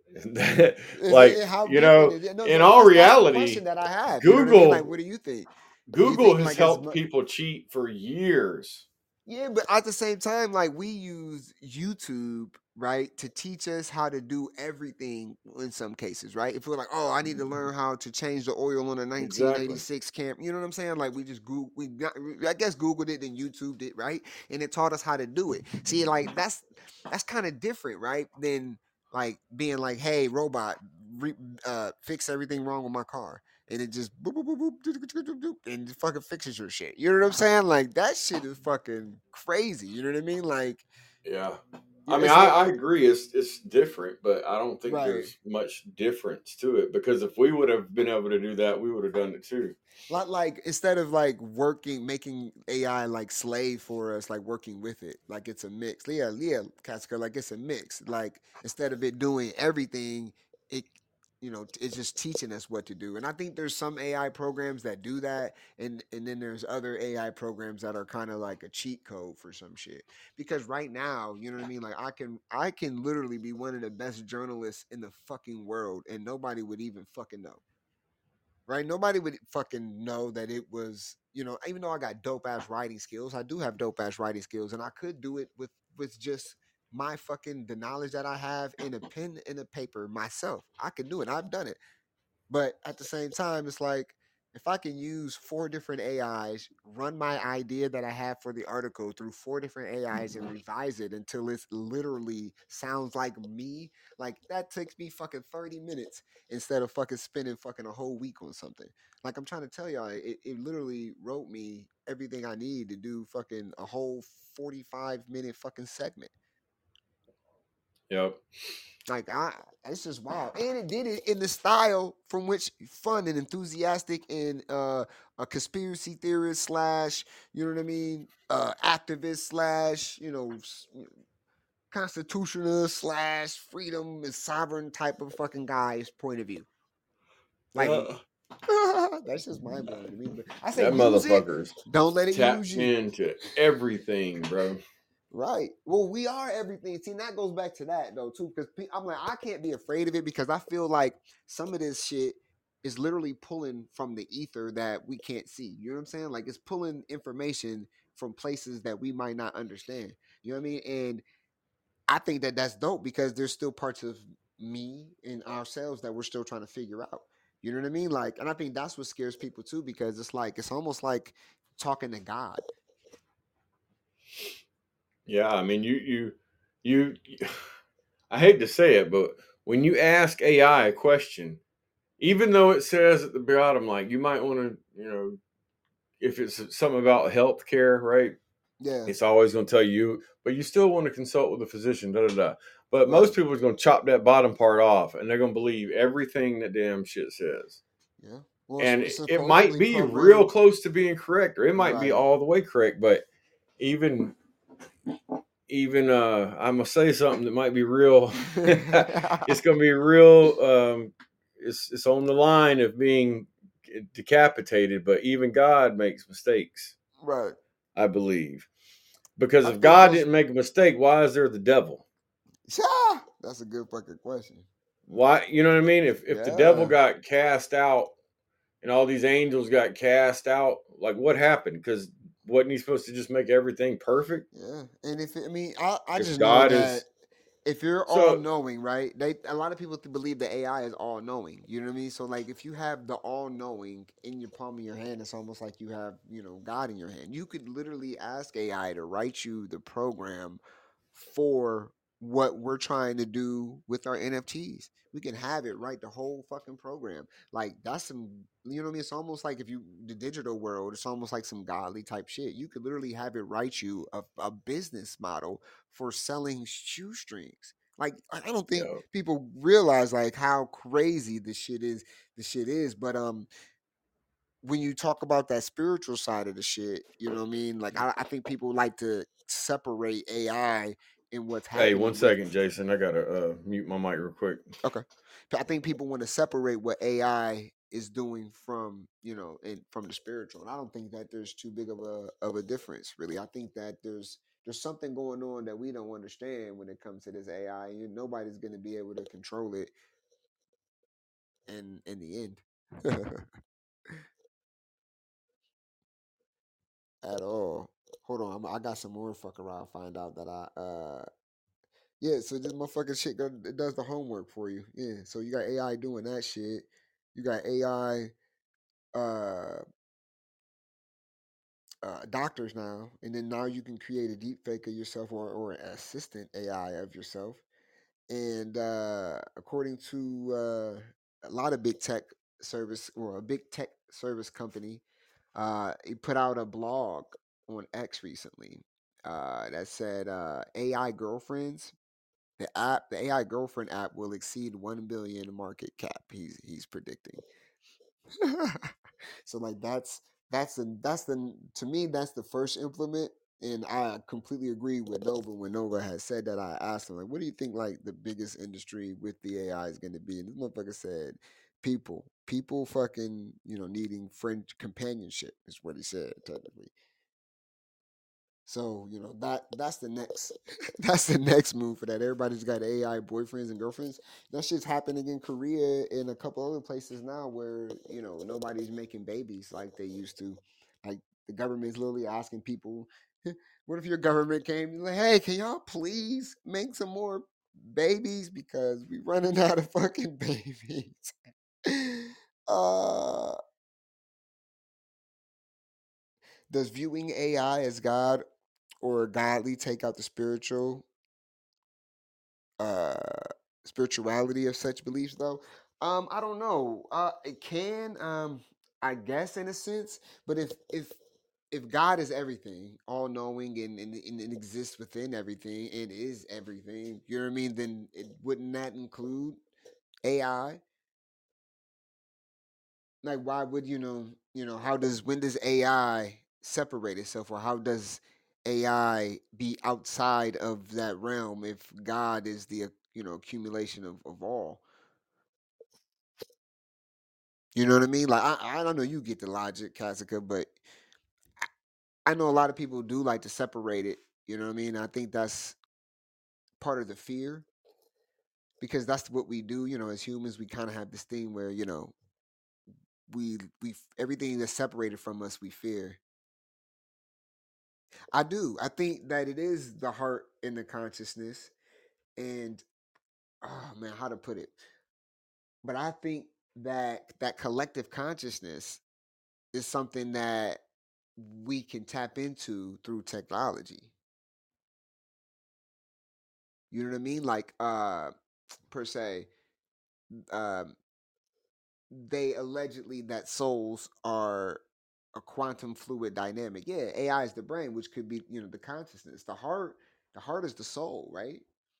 Like, How different is it? No, in no, all that's the question reality, that I have. You know what I mean? Like, Google what do you think? Do you Google think has like as helped much? people cheat for years. Yeah, but at the same time, like we use YouTube, right, to teach us how to do everything in some cases, right? If we're like, oh, I need to learn how to change the oil on a Exactly. 1986 camp, you know what I'm saying? Like we just Google, I guess Googled it, then YouTube it, right? And it taught us how to do it. See, like that's kind of different, right? Than like being like, hey, robot, fix everything wrong with my car, and it just boop, boop, boop, boop, and it fucking fixes your shit. You know what I'm saying? Like that shit is fucking crazy. You know what I mean? Like Yeah. I mean, it's like I agree. It's different, but I don't think right. there's much difference to it because if we would have been able to do that, we would have done it too. Like instead of like making AI like slave for us, like working with it, like it's a mix. Yeah, Casca, like it's a mix. Like instead of it doing everything, it it's just teaching us what to do. And I think there's some AI programs that do that, and then there's other AI programs that are kind of like a cheat code for some shit. Because right now, you know what I mean? Like I can literally be one of the best journalists in the fucking world, and nobody would even fucking know, right? Nobody would fucking know that it was, even though I got dope ass writing skills, I do have dope ass writing skills, and I could do it with just my fucking the knowledge that I have in a pen and a paper myself. I can do it. I've done it. But at the same time, it's like if I can use 4 different AIs, run my idea that I have for the article through 4 different AIs and revise it until it's literally sounds like me, like that takes me fucking 30 minutes instead of fucking spending fucking a whole week on something. Like I'm trying to tell y'all, it literally wrote me everything I need to do fucking a whole 45-minute fucking segment. Yep. Like it's just wild, and it did it in the style from which fun and enthusiastic and a conspiracy theorist slash, you know what I mean, activist slash, constitutionalist slash freedom and sovereign type of fucking guy's point of view. Like that's just mind blowing to me. But I say That use it, motherfucker's don't let it use tapped you. into everything, bro. Right. Well, we are everything. See, and that goes back to that though too, because I'm like, I can't be afraid of it because I feel like some of this shit is literally pulling from the ether that we can't see. You know what I'm saying? Like it's pulling information from places that we might not understand. You know what I mean? And I think that that's dope because there's still parts of me and ourselves that we're still trying to figure out. You know what I mean? Like, and I think that's what scares people too because it's like it's almost like talking to God. Yeah, I mean, you I hate to say it, but when you ask AI a question, even though it says at the bottom, like you might want to, if it's something about healthcare, right? Yeah. It's always going to tell you, but you still want to consult with a physician, da da da. But Right. most people are going to chop that bottom part off, and they're going to believe everything that damn shit says. Yeah. Well, And it's it might supposedly be real programmed. close to being correct, or it might be Right. all the way correct. But even I'm gonna say something that might be real. It's gonna be real. It's on the line of being decapitated, but even God makes mistakes, Right. I believe. Because I if think God those. didn't make a mistake, why is there the devil? Yeah, that's a good fucking question. Why, you know what I mean? If the devil Yeah. got cast out and all these angels got cast out, like what happened? Because wasn't he supposed to just make everything perfect? Yeah. And if I mean, I If just know God that is if you're all so, knowing, right? A lot of people believe that AI is all knowing. You know what I mean? So like, if you have the all knowing in your palm of your hand, it's almost like you have God in your hand. You could literally ask AI to write you the program for what we're trying to do with our NFTs. We can have it write the whole fucking program. Like that's some, you know what I mean? It's almost like if you the digital world, it's almost like some godly type shit. You could literally have it write you a business model for selling shoestrings. Like I don't think people realize like how crazy this shit is. The shit is, but when you talk about that spiritual side of the shit, you know what I mean? Like I think people like to separate AI and what's hey, one happening with. second, Jason. I gotta mute my mic real quick. Okay, I think people want to separate what AI is doing from and from the spiritual. And I don't think that there's too big of a difference, really. I think that there's something going on that we don't understand when it comes to this AI, and nobody's going to be able to control it in the end. At all. Hold on, I got some more fuck around. Find out that yeah. So this motherfucking shit it does the homework for you. Yeah. So you got AI doing that shit. You got AI uh, doctors now, and then now you can create a deep fake of yourself or an assistant AI of yourself. And according to a lot of big tech service or a big tech service company, he put out a blog on X recently that said AI girlfriends. The AI girlfriend app will exceed 1 billion market cap. He's predicting. So like that's the to me that's the first implement, and I completely agree with Nova when Nova has said that. I asked him like, what do you think like the biggest industry with the AI is going to be? And this motherfucker said, people fucking needing friend companionship is what he said technically. So that's the next that's the next move for that. Everybody's got AI boyfriends and girlfriends. That shit's happening in Korea and a couple other places now where nobody's making babies like they used to. Like the government's literally asking people, "What if your government came like, hey, can y'all please make some more babies because we running out of fucking babies?" uh Does viewing AI as God or godly take out the uh spirituality of such beliefs though? I don't know. It can, I guess in a sense, but if God is everything, all knowing and exists within everything and is everything, you know what I mean? Then wouldn't that include AI? Like, why would how does when does AI separate itself, or how does AI be outside of that realm if God is the accumulation of all? You know what I mean? Like, I don't know, you get the logic, Kazaka, but I know a lot of people do like to separate it. You know what I mean? I think that's part of the fear, because that's what we do. As humans, we kind of have this thing where we everything that's separated from us we fear. I do. I think that it is the heart and the consciousness, and oh man, how to put it? But I think that collective consciousness is something that we can tap into through technology. You know what I mean? Like, per se, um, they allegedly that souls are a quantum fluid dynamic. Yeah, AI is the brain, which could be the consciousness. The heart is the soul, right?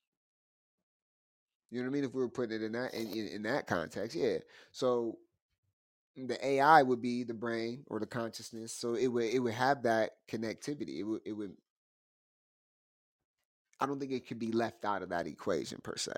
You know what I mean? If we were putting it in that context, yeah. So the AI would be the brain or the consciousness. So it would have that connectivity. It would. I don't think it could be left out of that equation per se.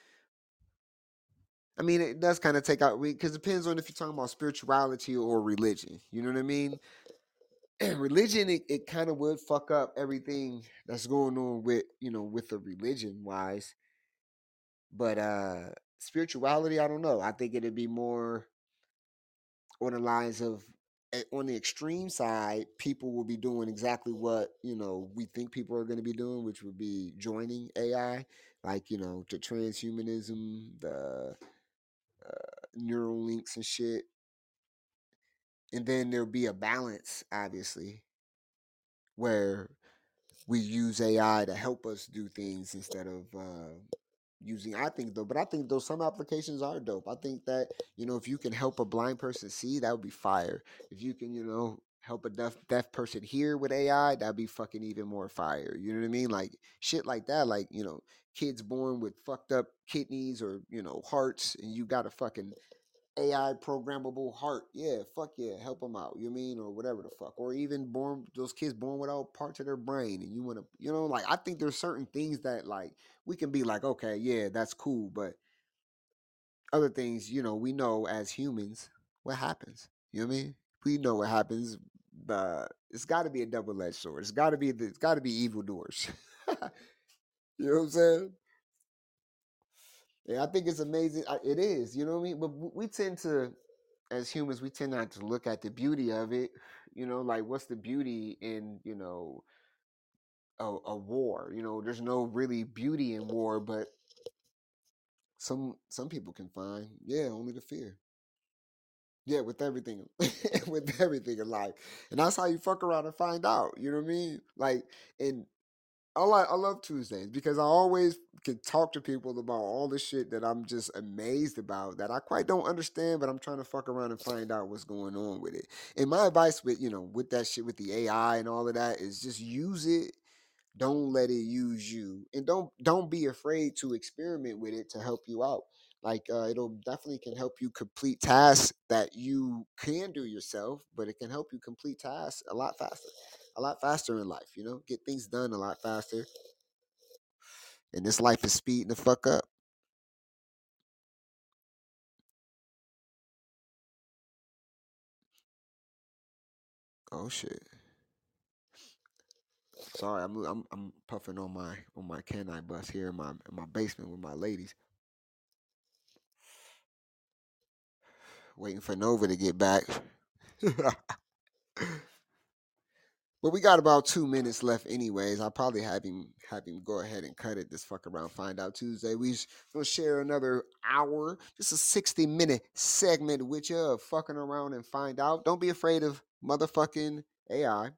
I mean, it does kind of take out because it depends on if you're talking about spirituality or religion. You know what I mean? Religion, it kind of would fuck up everything that's going on with the religion wise. But spirituality, I don't know. I think it'd be more on the lines of on the extreme side, people will be doing exactly what we think people are going to be doing, which would be joining AI, like the transhumanism, the neural links and shit. And then there'll be a balance, obviously, where we use AI to help us do things instead of using. I think though, but I think though some applications are dope. I think that if you can help a blind person see, that would be fire. If you can help a deaf person hear with AI, that'd be fucking even more fire. You know what I mean? Like shit like that. Like kids born with fucked up kidneys or hearts, and you got a fucking AI programmable heart. Yeah, fuck yeah, help them out. You mean, or whatever the fuck, or even those kids born without parts of their brain, and you want to, like I think there's certain things that like we can be like, okay, yeah, that's cool, but other things, we know as humans what happens. You know what I mean? We know what happens. It's got to be a double-edged sword. It's got to be evildoers. You know what I'm saying? Yeah, I think it's amazing. It is, you know what I mean? But we tend to, as humans, we tend not to look at the beauty of it. Like what's the beauty in, a war? There's no really beauty in war, but some people can find, yeah, only the fear. Yeah, with everything, with everything in life, and that's how you fuck around and find out. You know what I mean? Like, and I love Tuesdays because I always can talk to people about all the shit that I'm just amazed about that I quite don't understand, but I'm trying to fuck around and find out what's going on with it. And my advice with with that shit with the AI and all of that is just use it. Don't let it use you, and don't be afraid to experiment with it to help you out. Like it'll definitely can help you complete tasks that you can do yourself, but it can help you complete tasks a lot faster in life. Get things done a lot faster. And this life is speeding the fuck up. Oh shit. Sorry, I'm puffing on my canine bus here in my basement with my ladies, waiting for Nova to get back. But we got about 2 minutes left, anyways. I'll probably have him go ahead and cut it. This fuck around, find out Tuesday. Gonna share another hour, just a 60-minute segment with you of fucking around and find out. Don't be afraid of motherfucking AI.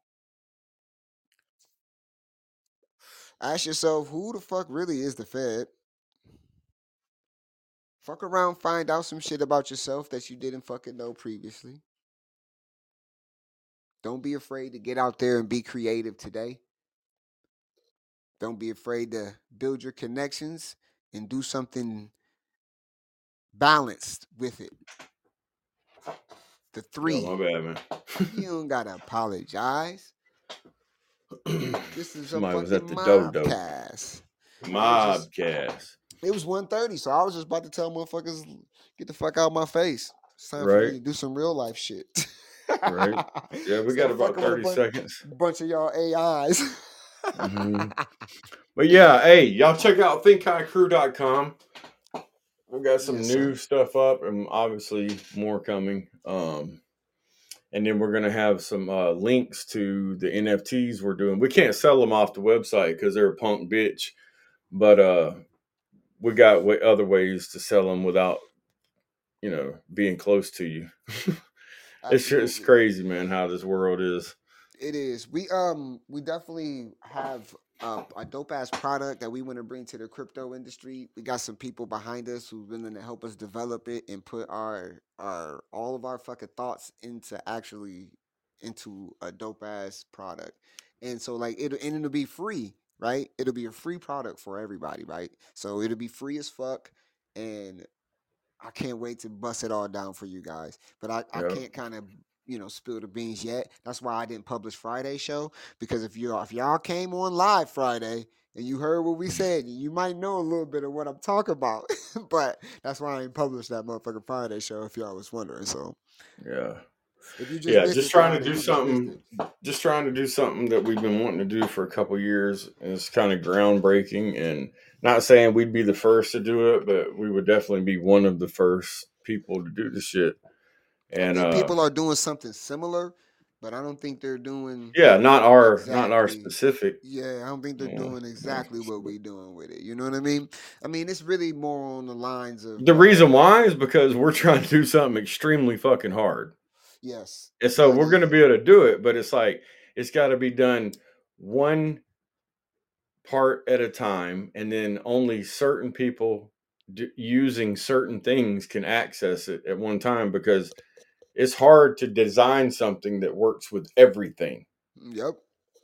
Ask yourself, who the fuck really is the Fed? Fuck around, find out some shit about yourself that you didn't fucking know previously. Don't be afraid to get out there and be creative today. Don't be afraid to build your connections and do something balanced with it. The Yo, 3, my bad, man. you don't gotta apologize. This is a Somebody was fucking at the dodo. mobcast. Mobcast. It was 1:30, so I was just about to tell motherfuckers, get the fuck out of my face. It's time for me Right. to do some real life shit. Right. Yeah, we got Stop about fucking with 30 seconds. bunch of y'all AIs. Mhm. But yeah, hey, y'all check out thinkhighcrew.com. We got some Yes, new sir. stuff up and obviously more coming. And then we're gonna have some links to the NFTs we're doing. We can't sell them off the website because they're a punk bitch, but we got other ways to sell them without, being close to you. It's Absolutely. crazy, man, how this world is. It is. We definitely have a dope ass product that we want to bring to the crypto industry. We got some people behind us who's willing to help us develop it and put our all of our fucking thoughts into a dope ass product. And so like it'll be free, right? It'll be a free product for everybody, right? So it'll be free as fuck, and I can't wait to bust it all down for you guys. But I Yep. can't kind of spill the beans yet. That's why I didn't publish Friday's show, because if y'all came on live Friday and you heard what we said, you might know a little bit of what I'm talking about. But that's why I ain't published that motherfucking Friday show, if y'all was wondering. So Yeah. if you just Yeah, missed just it trying to Friday, do you just missed something. it. Just trying to do something that we've been wanting to do for a couple years. And it's kind of groundbreaking. And not saying we'd be the first to do it, but we would definitely be one of the first people to do the shit. I And think people are doing something similar, but I don't think they're doing yeah, not our exactly. specific. Yeah, I don't think they're You know, doing exactly what we doing with it. You know what I mean? I mean, it's really more on the lines of the reason why is because we're trying to do something extremely fucking hard. yes, And so that we're going to is. be able to do it, but it's like it's got to be done one part at a time, and then only certain people using certain things can access it at one time because it's hard to design something that works with everything. Yep.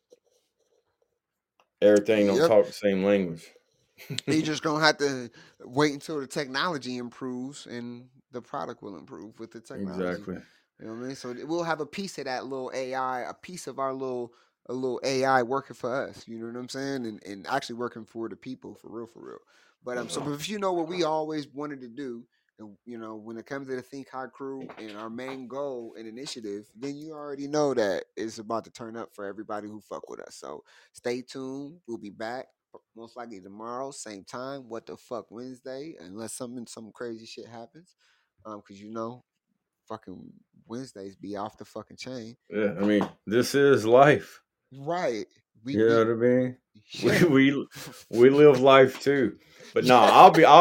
Everything don't Yep. talk the same language. You just gonna have to wait until the technology improves and the product will improve with the technology. Exactly. You know what I mean? So we'll have a piece of that little AI, a piece of our a little AI working for us. You know what I'm saying? And actually working for the people, for real, for real. But if you know what we always wanted to do, and when it comes to the Think High crew and our main goal and initiative, then you already know that it's about to turn up for everybody who fuck with us. So stay tuned. We'll be back most likely tomorrow, same time. What the fuck Wednesday, unless some crazy shit happens. Cause fucking Wednesdays be off the fucking chain. Yeah, I mean, this is life. Right. We You know we what I mean? yeah. We live life too. But no, Yeah.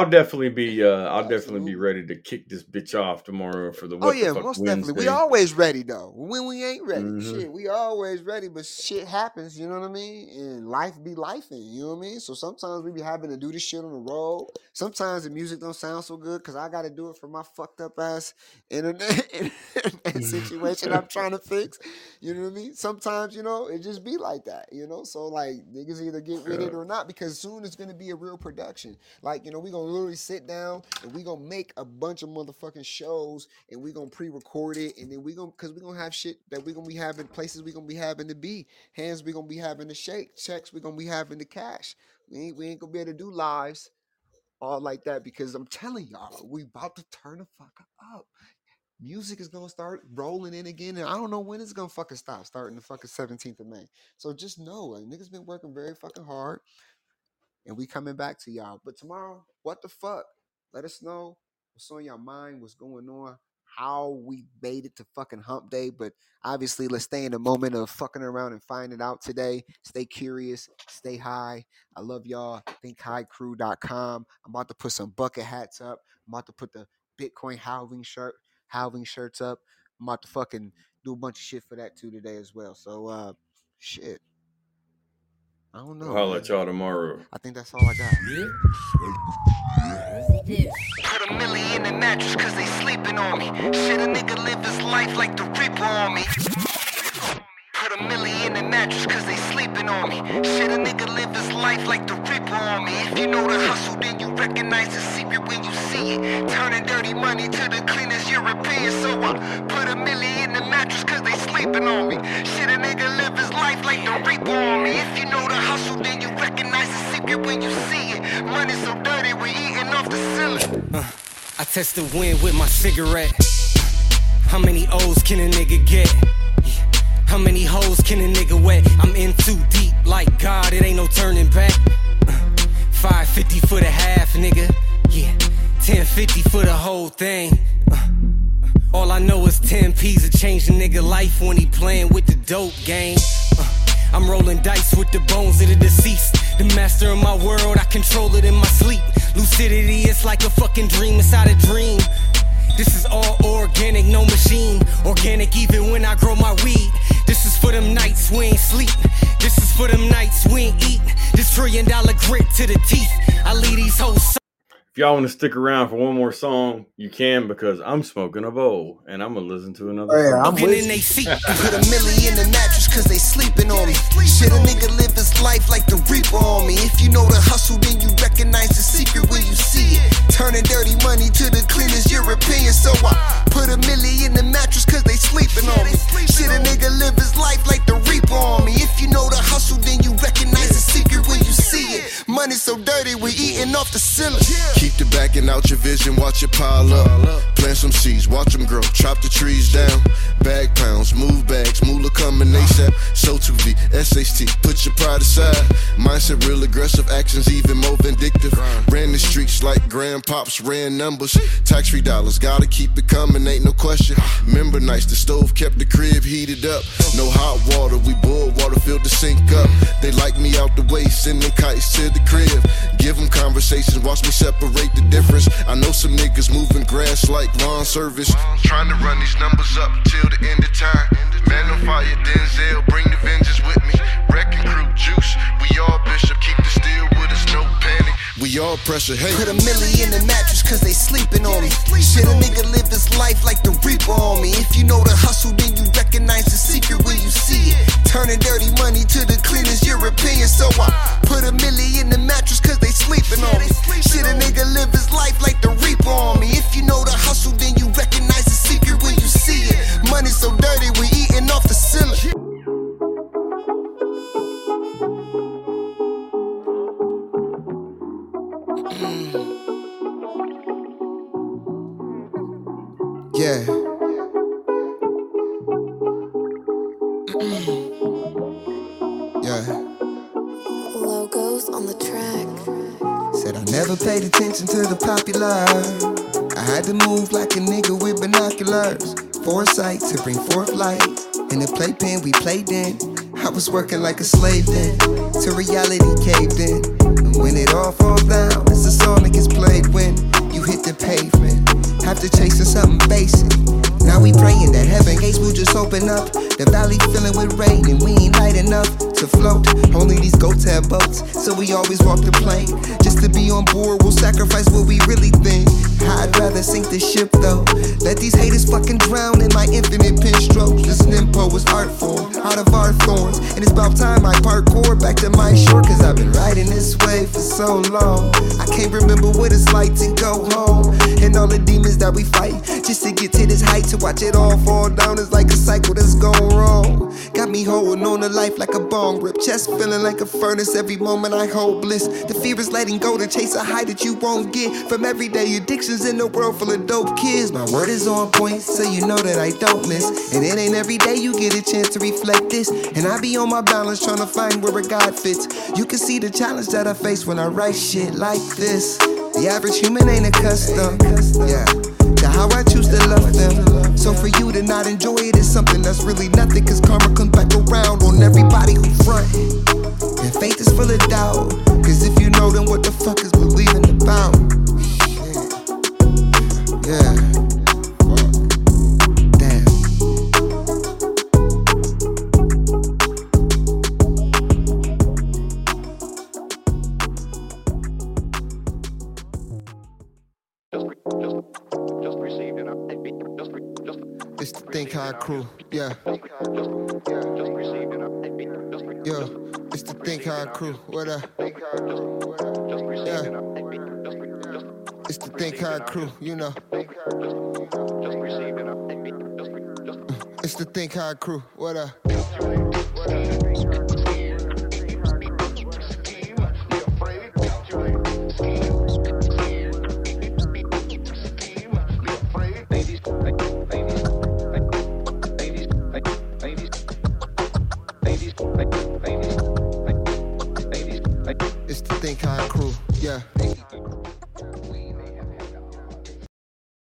I'll definitely be Absolutely. ready to kick this bitch off tomorrow for the Oh What the yeah, Fuck most definitely. We Wednesday. always ready though. When we ain't ready, Hmm. shit, we always ready. But shit happens, you know what I mean? And life be lifing, you know what I mean? So sometimes we be having to do this shit on the road. Sometimes the music don't sound so good because I got to do it for my fucked up ass internet, internet situation I'm trying to fix. You know what I mean? Sometimes it just be like that. So like niggas either get with Yeah. it or not, because soon it's gonna be a real production. Like we gonna literally sit down and we gonna make a bunch of motherfucking shows, and we gonna pre-record it, and then cause we gonna have shit that we gonna be having, places we gonna be having to be, hands we gonna be having to shake, checks we gonna be having to cash. We ain't gonna be able to do lives all like that, because I'm telling y'all, we about to turn the fuck up. Music is gonna start rolling in again, and I don't know when it's gonna fucking stop. Starting the fucking 17th of May. So just know, like, niggas been working very fucking hard, and we coming back to y'all. But tomorrow, what the fuck? Let us know what's on your mind, what's going on, how we made it to fucking hump day. But obviously, let's stay in the moment of fucking around and find it out today. Stay curious, stay high. I love y'all. ThinkHighCrew.com. I'm about to put some bucket hats up. I'm about to put the Bitcoin halving shirts up. I'm about to fucking do a bunch of shit for that too today as well. So shit. I don't know. I'll let y'all tomorrow. I think that's all I got. Put a million in the mattress cause they sleeping on me. Shit, a nigga live his life like the Reaper on me. Put a million in the mattress cause they sleeping on me. Shit, a nigga live his life like the Reaper on me. If you know the hustle, then you recognize the secret when you see it. Turning dirty money to the cleanest European. So I put a million in the mattress cause they sleeping on me. Shit, a nigga live his life like the Reaper on me. If you know the hustle, then you recognize the secret when you see it. Money so dirty, we eating off the ceiling. I test the wind with my cigarette. How many O's can a nigga get? How many hoes can a nigga wet? I'm in too deep, like God, it ain't no turning back. 550 for the half, nigga. Yeah, 1050 for the whole thing. All I know is 10 P's to change a nigga life when he playing with the dope game. I'm rolling dice with the bones of the deceased. The master of my world, I control it in my sleep. Lucidity, it's like a fucking dream inside a dream. This is all organic, no machine. Organic even when I grow my weed. This is for them nights we ain't sleep. This is for them nights we ain't eat. This $1 trillion grit to the teeth. I leave these hoes. If y'all want to stick around for one more song, you can, because I'm smoking a bowl and I'm gonna listen to another song. In they seat. Put a million in the mattress cause they sleeping on me. Shit, a nigga live his life like the Reaper on me. If you know the hustle, then you recognize the secret when you see it. Turning dirty money to the cleanest European. So I put a million in the mattress cause they sleeping on me. Shit, a nigga live his life like the Reaper on me. If you know the hustle, then you recognize the secret when you see it. Money so dirty, we eating off the ceiling. Keep the backing out your vision, watch it pile up. Plant some seeds, watch them grow, chop the trees down. Bag pounds, move bags, moolah coming ASAP. So 2V, SHT, put your pride aside. Mindset real aggressive, actions even more vindictive. Ran the streets like grandpops ran numbers. Tax-free dollars, gotta keep it coming, ain't no question. Remember nights, the stove kept the crib heated up. No hot water, we boiled water, filled the sink up. They like me out the way, sending kites to the crib. Give them conversations, watch me separate the difference. I know some niggas moving grass like lawn service. Trying to run these numbers up till the end of time. Man on fire, Denzel, bring the vengeance with me. Wrecking crew, juice, we all bishop. Keep the steel with us, no panic. We all pressure, hey. Put a million in the mattress cause they sleeping on me. Shit, a nigga live his life like the Reaper on me. If you know the hustle, then you recognize the secret when you see it. Turning dirty money to the cleanest European. So I put a million in the mattress cause they sleeping on me. Shit, a nigga live his life like the Reaper on me. If you know the hustle, then you recognize the secret when you see it. Money so dirty, we eating off the ceiling. Yeah. Yeah. Logos on the track. Said I never paid attention to the popular. I had to move like a nigga with binoculars. Foresight to bring forth light. In the playpen we played in, I was working like a slave then. To reality caved in. And when it all falls down, it's a song that gets played when you hit the pavement. After chasing something basic, now we praying that heaven gates will just open up. The valley filling with rain and we ain't light enough to float. Only these goats have boats, so we always walk the plane. Just to be on board, we'll sacrifice what we really think. I'd rather sink the ship though. Let these haters fucking drown in my infinite pen strokes. This nympho is art form, out of our thorns. And it's about time I parkour back to my shore. Cause I've been riding this wave for so long. I can't remember what it's like to go home. And all the demons that we fight, just to get to this height. To watch it all fall down is like a cycle that's gone wrong. Got me holding on to life like a bong grip. Chest feeling like a furnace every moment I hold bliss. The fear is letting go to chase a high that you won't get from everyday addictions in a world full of dope kids. My word is on point, so you know that I don't miss. And it ain't every day you get a chance to reflect this. And I be on my balance trying to find where a God fits. You can see the challenge that I face when I write shit like this. The average human ain't accustomed, yeah, to how I choose to love them. So for you to not enjoy it is something that's really nothing. Cause karma comes back around on everybody who front. And faith is full of doubt. Cause if you know, then what the fuck is believing about? Yeah. Damn. Hard crew, yeah. Yo, it's the Think Hard crew, what up? Yeah. It's the Think Hard crew, you know. It's the Think Hard crew, what up? It's the Think Hard crew, yeah.